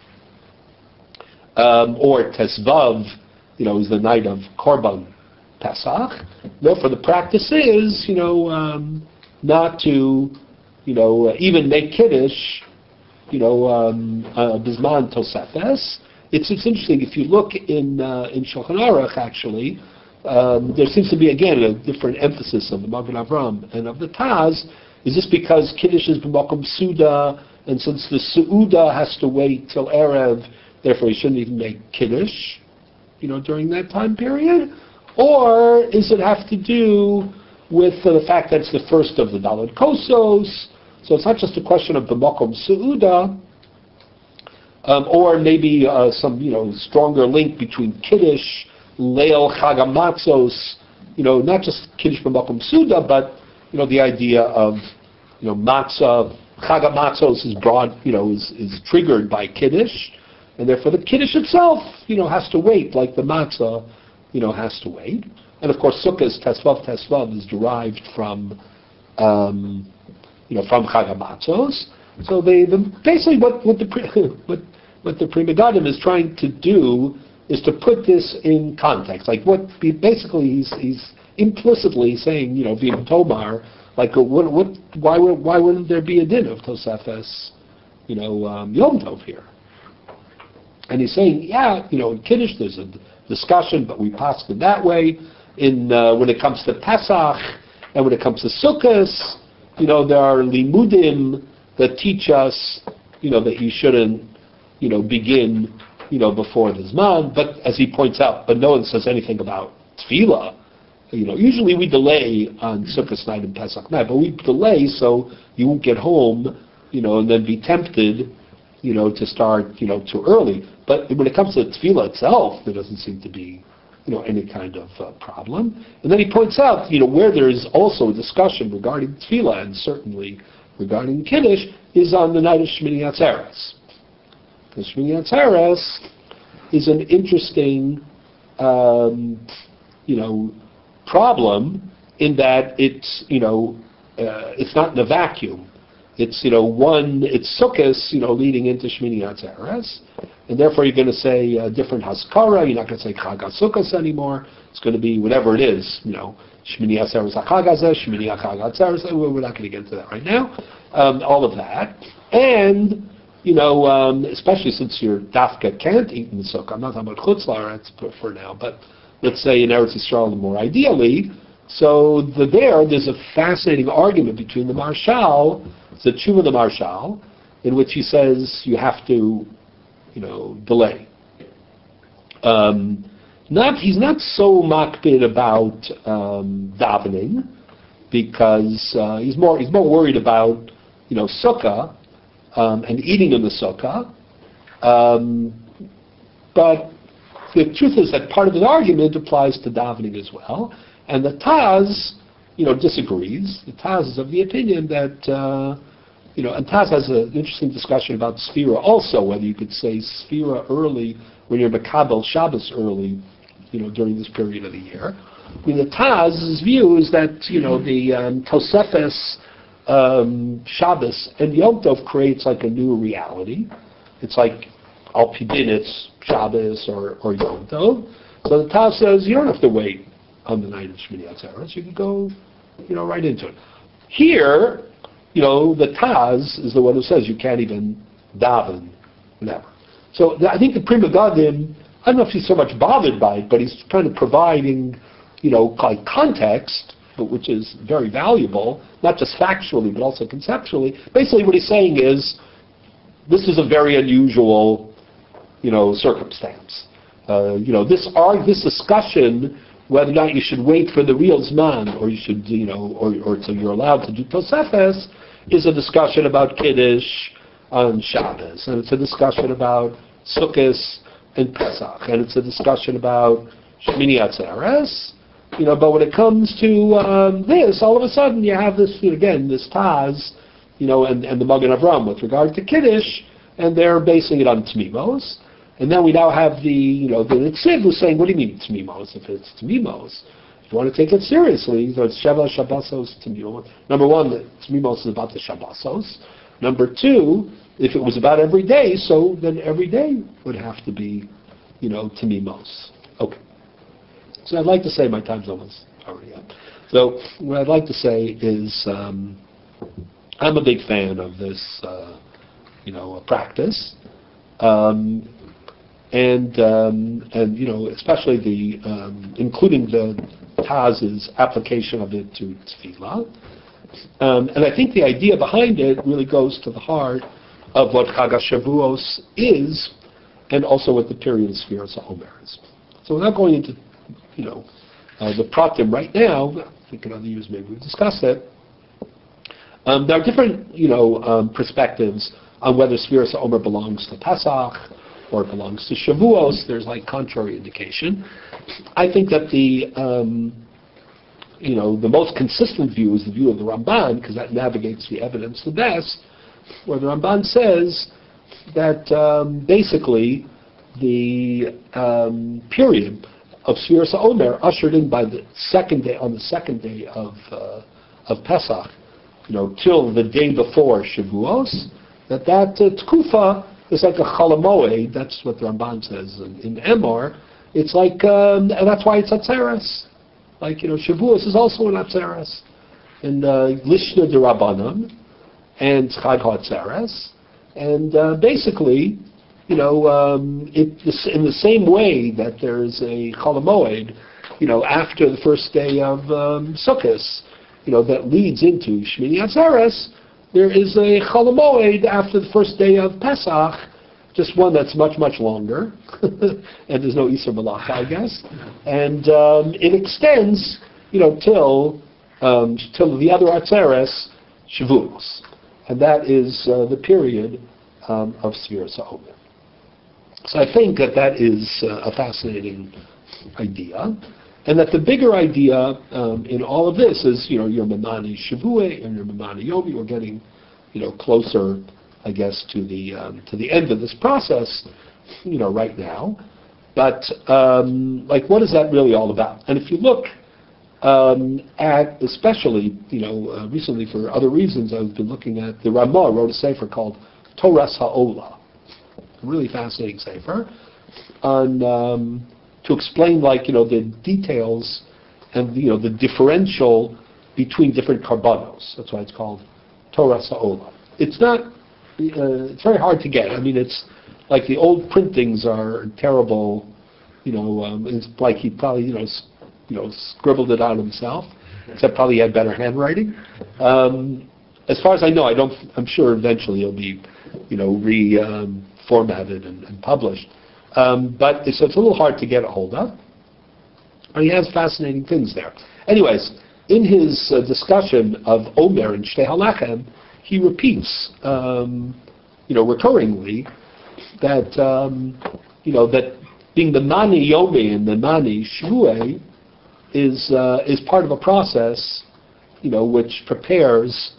um, or Tesvav, you know, is the night of Korban Pesach. Therefore, the practice is, you know, um, not to, you know, uh, even make Kiddush, you know, um, uh, Bisman Tosefes. It's, it's interesting, if you look in uh, in Shulchan Aruch, actually, um, there seems to be, again, a different emphasis of the Magen Avraham and of the Taz. Is this because Kiddush is b'makom Suda, and since the Su'uda has to wait till Erev, therefore you shouldn't even make Kiddush, you know, during that time period? Or does it have to do with uh, the fact that it's the first of the Daled Kosos? So it's not just a question of the Makom Su'uda, um, or maybe uh, some, you know, stronger link between Kiddush, Leil Chag HaMatzos, you know, not just Kiddush b'makom Suda, but, you know, the idea of, you know, matzah, Chag HaMatzos is broad, you know, is, is triggered by Kiddush, and therefore the Kiddush itself, you know, has to wait, like the matzah, you know, has to wait. And of course, Sukkot, Tesvav, Tesvav is derived from, um, you know, from Chag HaMatzos. So they, the, basically what, what the what, what the Pri Megadim is trying to do is to put this in context. Like what, basically he's, he's implicitly saying, you know, Vim Tomar, like what, what, why, why wouldn't there be a din of Tosefes, you know, um, Yom Tov here? And he's saying, yeah, you know, in Kiddush there's a discussion, but we pass it that way. In uh, when it comes to Pesach and when it comes to Sukkot, you know, there are limudim that teach us, you know, that you shouldn't, you know, begin, you know, before the Zman. But as he points out, but no one says anything about Tefillah. You know, usually we delay on Sukkot night and Pesach night, but we delay so you won't get home, you know, and then be tempted, you know, to start, you know, too early. But when it comes to Tefillah itself, there doesn't seem to be, you know, any kind of uh, problem. And then he points out, you know, where there is also a discussion regarding Tefillah and certainly regarding Kiddush is on the night of Shmini Atzeres. Because Shmini Atzeres is an interesting, um, you know, problem in that it's, you know, uh, it's not in a vacuum. It's, you know, one, it's Sukkot, you know, leading into Shmini Atzeres, and therefore you're going to say a different Haskara, you're not going to say Chag HaSukkos anymore, it's going to be whatever it is, you know, Shmini Atzeres HaChag Hazeh, Shmini HaChag Atzeres, we're not going to get into that right now, um, all of that, and, you know, um, especially since your Dafka can't eat in the Sukkah, I'm not talking about Chutz La'aretz for now, but let's say in Eretz Yisrael more ideally, so the, there, there's a fascinating argument between the Marshal, the Tshuva the Marshal, in which he says you have to, you know, delay. Um, not he's not so makpid about um, davening, because uh, he's more he's more worried about, you know, sukkah um, and eating in the sukkah. Um, but the truth is that part of the argument applies to davening as well. And the Taz, you know, disagrees. The Taz is of the opinion that uh, you know, and Taz has an interesting discussion about Sphira also, whether you could say Sphira early when you're Makabel Shabbos early, you know, during this period of the year. I mean, the Taz's view is that, you know, the um, Tosefes um, Shabbos and Yom Tov creates like a new reality. It's like, Al Pidin, it's Shabbos or, or Yom Tov. So the Taz says you don't have to wait on the night of Shmini Atzeres. You can go, you know, right into it. Here, you know, the Taz is the one who says you can't even daven, whatever. So th- I think the Pri Megadim, I don't know if he's so much bothered by it, but he's kind of providing, you know, like context, but which is very valuable, not just factually, but also conceptually. Basically what he's saying is, this is a very unusual, you know, circumstance. Uh, you know, this arg- this discussion, whether or not you should wait for the real Zman, or you should, you know, or, or so you're allowed to do Tosefes, is a discussion about Kiddush on Shabbos, and it's a discussion about Sukkot and Pesach, and it's a discussion about Shmini Atzeres, you know, but when it comes to um, this, all of a sudden you have this, you know, again, this Taz, you know, and, and the Magen Avram with regard to Kiddush, and they're basing it on Tmimos. And then we now have the, you know, the Nitziv who's saying, what do you mean Tmimos? If it's Tmimos, if you want to take it seriously, so it's Sheva Shabbosos Tmimos. Number one, the Tmimos is about the Shabbosos. Number two, if it was about every day, so then every day would have to be, you know, Tmimos. Okay. So I'd like to say, my time's almost already up. So what I'd like to say is, um, I'm a big fan of this, uh, you know, practice. Um, And, um, and you know, especially the, um, including the Taz's application of it to Tefillah. Um, and I think the idea behind it really goes to the heart of what Chag HaShavuos is, and also what the period of Sfiras HaOmer is. So without going into, you know, uh, the pratim right now, I think in other years maybe we've discussed it, um, there are different, you know, um, perspectives on whether Sfiras HaOmer belongs to Pesach, or it belongs to Shavuos. There's like contrary indication. I think that the, um, you know, the most consistent view is the view of the Ramban, because that navigates the evidence the best, where the Ramban says that um, basically the um, period of Sfiras HaOmer, ushered in by the second day, on the second day of uh, of Pesach, you know, till the day before Shavuos, that that uh, tkufa is like a chalamoed. That's what the Ramban says in, in Emor. It's like, um, and that's why it's Atzeres. Like, you know, Shavuos is also an Atzeres. And uh, Lishna de Rabbanan, and Chag HaAtzeres. And uh, basically, you know, um, it, in the same way that there's a chalamoed, you know, after the first day of um, Sukkot, you know, that leads into Shmini Atzeres, there is a chalamoed after the first day of Pesach, just one that's much, much longer, and there's no Isur Malacha, I guess, and um, it extends, you know, till um, till the other Atzeres, Shavuos, and that is uh, the period um, of Sfiras HaOmer. So I think that that is uh, a fascinating idea. And that the bigger idea um, in all of this is, you know, your Mamani Shavua and your Mamani Yomi. We're getting, you know, closer, I guess, to the um, to the end of this process, you know, right now. But um, like, what is that really all about? And if you look um, at, especially, you know, uh, recently for other reasons, I've been looking at the Ramah wrote a sefer called Toras Ha'olah, a really fascinating sefer on. Um, to explain, like, you know, the details and, you know, the differential between different karbanos. That's why it's called Torah Sa'olah. It's not, uh, it's very hard to get. I mean, it's like the old printings are terrible, you know, um, it's like he probably, you know, s- you know, scribbled it out himself, except probably he had better handwriting. Um, as far as I know, I don't, I'm sure eventually it'll be, you know, re-formatted um, and, and published. Um, but it's, so it's a little hard to get a hold of. But he has fascinating things there. Anyways, in his uh, discussion of Omer and Shtei Halachem, he repeats, um, you know, recurringly, that um, you know that being the Mani Yomi and the Mani Shvuei is uh, is part of a process, you know, which prepares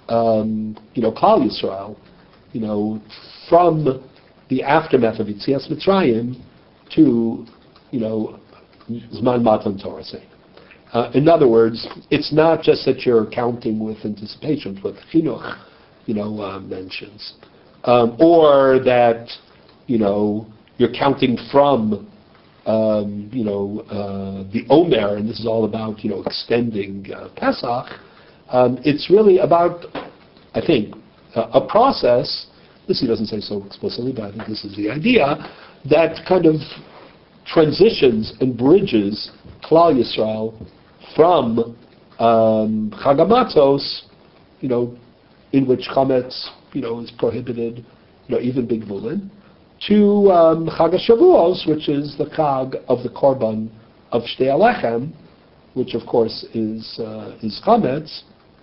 um, you know, Klal Yisrael, you know, from the aftermath of Yetzias Mitzrayim to, you know, Zman Matan Torah saying. Uh, in other words, it's not just that you're counting with anticipation, what Chinuch, you know, uh, mentions, um, or that, you know, you're counting from, um, you know, uh, the Omer, and this is all about, you know, extending uh, Pesach. Um, it's really about, I think, uh, a process. This he doesn't say so explicitly, but I think this is the idea that kind of transitions and bridges Klal Yisrael from um, Chag HaMatzos, you know, in which chametz, you know, is prohibited, you know, even Big Vulin, to um, Chag HaShavuos, which is the Chag of the Korban of Shtei Alechem, which of course is uh, is chametz.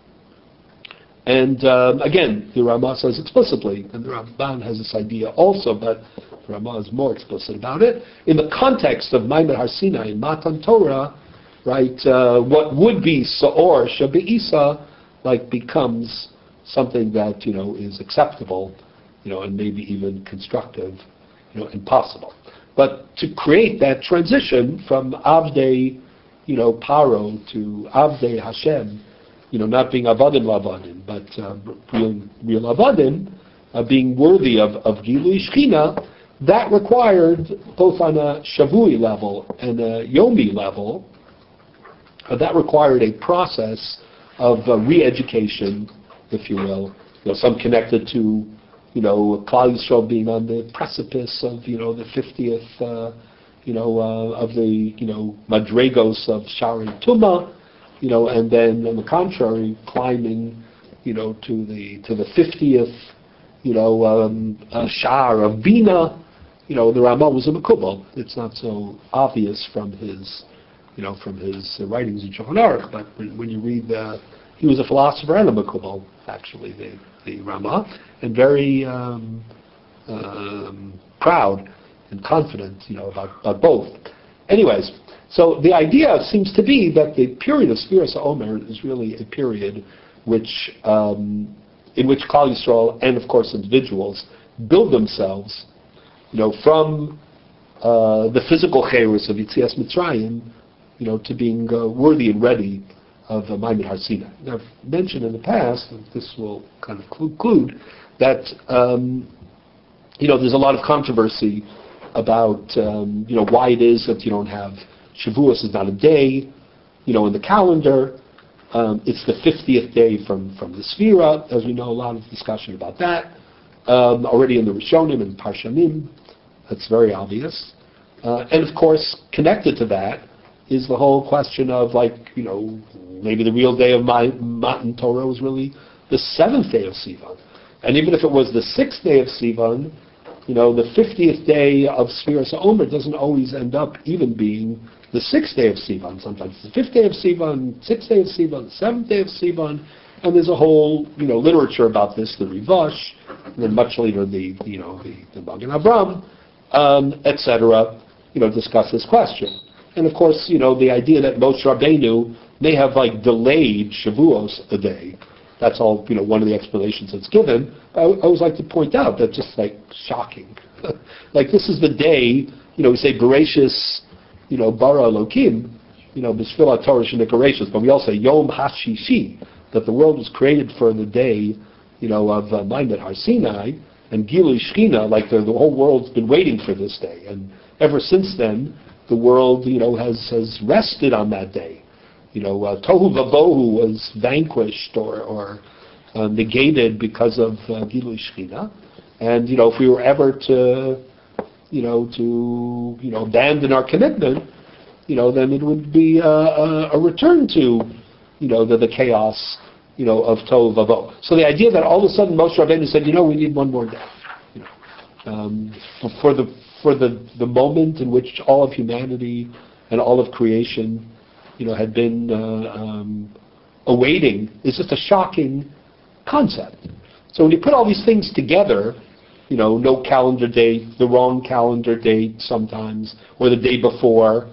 And um, again, the Ramah says explicitly, and the Ramban has this idea also, but the Ramah is more explicit about it. In the context of Maimed Har Sinai and Matan Torah, right, uh, what would be Sa'or Shabe'isa, like, becomes something that, you know, is acceptable, you know, and maybe even constructive, you know, and possible. But to create that transition from Avdei, you know, Paro to Avdei Hashem, you know, not being Avadim Lavadim, but uh, real, real Avadim, uh, being worthy of, of Gilui Shechina, that required, both on a Shavui level and a Yomi level, uh, that required a process of uh, re-education, if you will, you know, some connected to, you know, Klal Yisrael being on the precipice of, you know, the fiftieth, uh, you know, uh, of the, you know, Madregos of Shari Tumah, you know, and then on the contrary, climbing, you know, to the to the fiftieth, you know, um, uh, Shar of Bina, you know, the Ramah was a Mekubal. It's not so obvious from his, you know, from his uh, writings in Shulchan Aruch, but when, when you read the, he was a philosopher and a Mekubal, actually, the, the Ramah, and very um, um, proud and confident, you know, about, about both. Anyways, so the idea seems to be that the period of Sfiras HaOmer is really a period which, um, in which Klal Yisrael and, of course, individuals build themselves, you know, from uh, the physical chayros of Yetzias Mitzrayim, you know, to being uh, worthy and ready of uh, Maimed Har Sinai. I've mentioned in the past, and this will kind of conclude, that, um, you know, there's a lot of controversy about, um, you know, why it is that you don't have, Shavuos is not a day, you know, in the calendar. Um, it's the fiftieth day from, from the Sfira, as we know, a lot of discussion about that. Um, already in the Rishonim and Parshanim, that's very obvious. Uh, and of course, connected to that is the whole question of, like, you know, maybe the real day of my Matan Torah was really the seventh day of Sivan. And even if it was the sixth day of Sivan, you know, the fiftieth day of Sfiras HaOmer doesn't always end up even being the sixth day of Sivan. Sometimes it's the fifth day of Sivan, sixth day of Sivan, the seventh day of Sivan, and there's a whole, you know, literature about this, the Rivash, and then much later the, you know, the, the Magen Avram, um, et cetera, you know, discuss this question. And of course, you know, the idea that Moshe Rabbeinu may have, like, delayed Shavuos a day, that's all, you know, one of the explanations that's given. I, I always like to point out that's just, like, shocking. Like, this is the day, you know, we say Bereshis, you know, Bara Elokim, you know, B'Sfilat Torah Shenikaracious, but we all say Yom HaShishi, that the world was created for the day, you know, of uh, Maimed Har Sinai, and Gilui Shechina, like the, the whole world's been waiting for this day. And ever since then, the world, you know, has, has rested on that day. You know, uh, Tohu Vabohu was vanquished or, or uh, negated because of uh, Gilui Shechina. And, you know, if we were ever to, you know, to, you know, abandon our commitment, you know, then it would be uh, a, a return to, you know, the, the chaos, you know, of Tohu Vavohu. So the idea that all of a sudden Moshe Rabbeinu said, you know, we need one more day, you know, um, for, for the for the, the moment in which all of humanity and all of creation, you know, had been uh, um, awaiting, is just a shocking concept. So when you put all these things together, you know, no calendar date, the wrong calendar date sometimes, or the day before,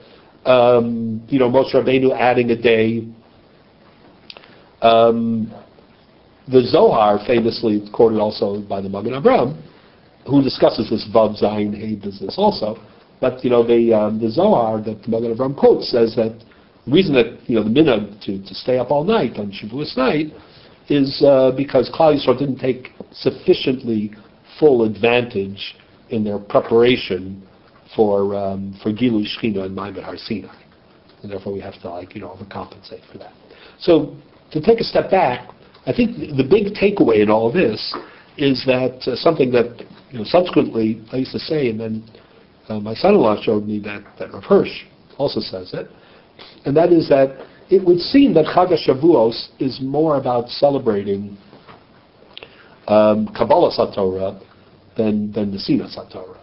um, you know, Moshe Rabbeinu adding a day, um, the Zohar, famously quoted also by the Magen Avraham, who discusses this Vav Zayin Hey business also. But you know, the um, the Zohar that the Magen Avraham quotes says that the reason that you know the minhag to, to stay up all night on Shavuos night is uh, because Klal Yisrael didn't take sufficiently full advantage in their preparation for um, for Gilui Shechina and Ma'amad Har Sinai, and therefore we have to like you know overcompensate for that. So to take a step back, I think the big takeaway in all of this is that uh, something that you know subsequently I used to say, and then uh, my son-in-law showed me that that Rav Hirsch also says it, and that is that it would seem that Chag HaShavuos is more about celebrating um, Kabbalah SaTorah than than the Sinas SaTorah.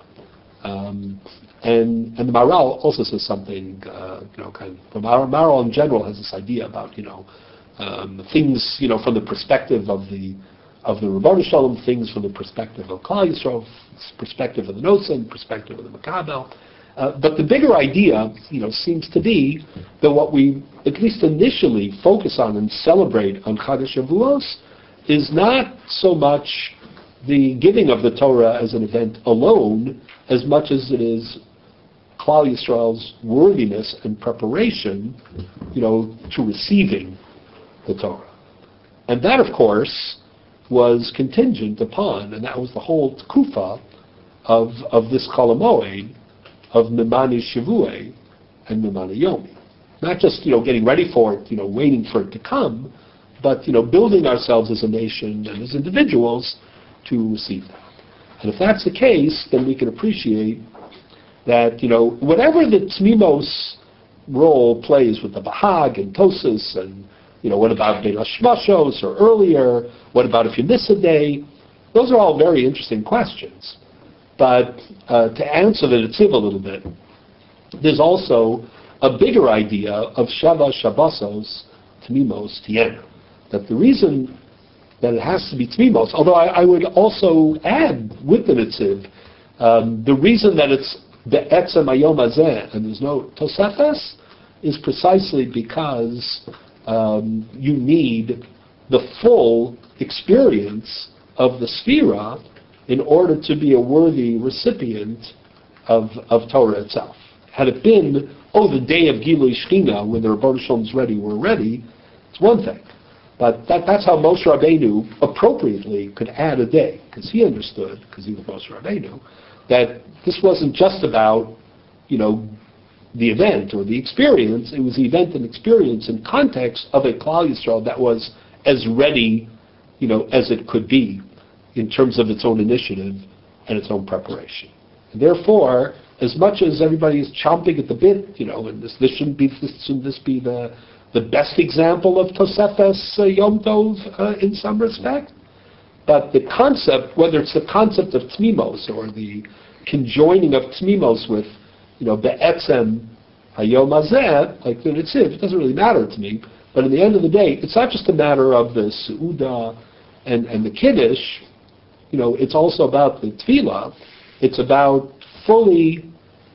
Um, and and the Maharal also says something, uh, you know, kind of. The Maharal in general has this idea about you know um, things you know from the perspective of the of the Rebbeinu Shalom, things from the perspective of Klal Yisrael, perspective of the Notzim, perspective of the Makabel. Uh, but the bigger idea, you know, seems to be that what we at least initially focus on and celebrate on Chag HaShavuos is not so much the giving of the Torah as an event alone, as much as it is Klal Yisrael's worthiness and preparation, you know, to receiving the Torah. And that, of course, was contingent upon, and that was the whole tkufa of, of this Chol HaMoed, of Mimani Shavuot and Mimani Yomi. Not just, you know, getting ready for it, you know, waiting for it to come, but, you know, building ourselves as a nation and as individuals to receive that. And if that's the case, then we can appreciate that, you know, whatever the Tmimos role plays with the Bahag and Tosis, and, you know, what about Bein HaShmashos or earlier, what about if you miss a day, those are all very interesting questions. But uh, to answer the Netziv a little bit, there's also a bigger idea of Shava Shabbosos Tmimos Tiena. That the reason that it has to be Tmimos, although I, I would also add with the Netziv, um, the reason that it's Be'etzem Hayom Hazeh and there's no Tosefes is precisely because um, you need the full experience of the Sphira in order to be a worthy recipient of, of Torah itself. Had it been, oh, the day of Gilui Shechina, when the Rebbeinu Shalom's ready, we're ready, it's one thing. But that, that's how Moshe Rabbeinu appropriately could add a day, because he understood, because he was Moshe Rabbeinu, that this wasn't just about, you know, the event or the experience, it was the event and experience in context of a Klal Yisrael that was as ready, you know, as it could be in terms of its own initiative and its own preparation. And therefore, as much as everybody is chomping at the bit, you know, and this, this shouldn't be, this, shouldn't this be the, the best example of Tosefes uh, Yom Tov uh, in some respect? But the concept, whether it's the concept of Tmimos or the conjoining of Tmimos with, you know, Be'etzem Hayom Hazeh, like the Netziv, it doesn't really matter to me. But at the end of the day, it's not just a matter of the Seudah and, and the Kiddush. You know, it's also about the Tefillah. It's about fully,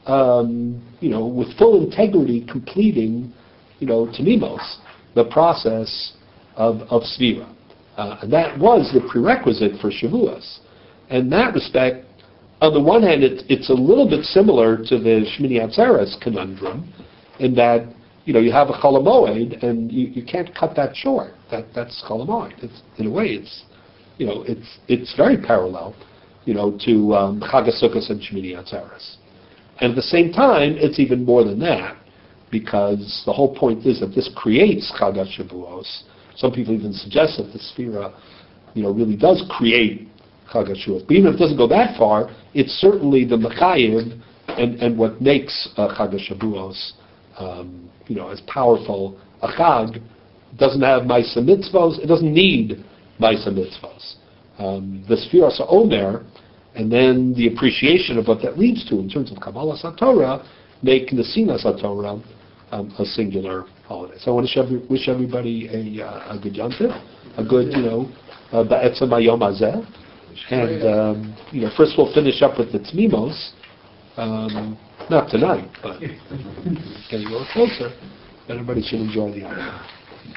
um, you know, with full integrity completing, you know, Tmimos, the process of, of Svira. Uh, and that was the prerequisite for Shavuos. And in that respect, on the one hand, it, it's a little bit similar to the Shmini Atzeres conundrum, in that, you know, you have a Chol HaMoed, and you, you can't cut that short. That, that's Chol HaMoed. It's, in a way, it's, you know, it's it's very parallel, you know, to um, Chag HaSukkos and Shmini Atzeres. And at the same time, it's even more than that, because the whole point is that this creates Chag HaShavuos. Some people even suggest that the Sphira, you know, really does create Chag HaShavuos. But even if it doesn't go that far, it's certainly the Mechayiv and, and what makes uh, Chag HaShavuos, um, you know, as powerful a Chag. It doesn't have Ma'aseh Mitzvos. It doesn't need Ma'aseh Mitzvos. Um, the Sfiras Omer, and then the appreciation of what that leads to in terms of Kabbalah SaTorah, make Nesinas SaTorah um, a singular holiday. So I want to wish, every, wish everybody a, uh, a good Yom Tov, a good, you know, Ba'etzem Hayom Hazeh. And, um, you know, first we'll finish up with the Tmimos, um, not tonight, but getting a little closer. Everybody should enjoy the hour.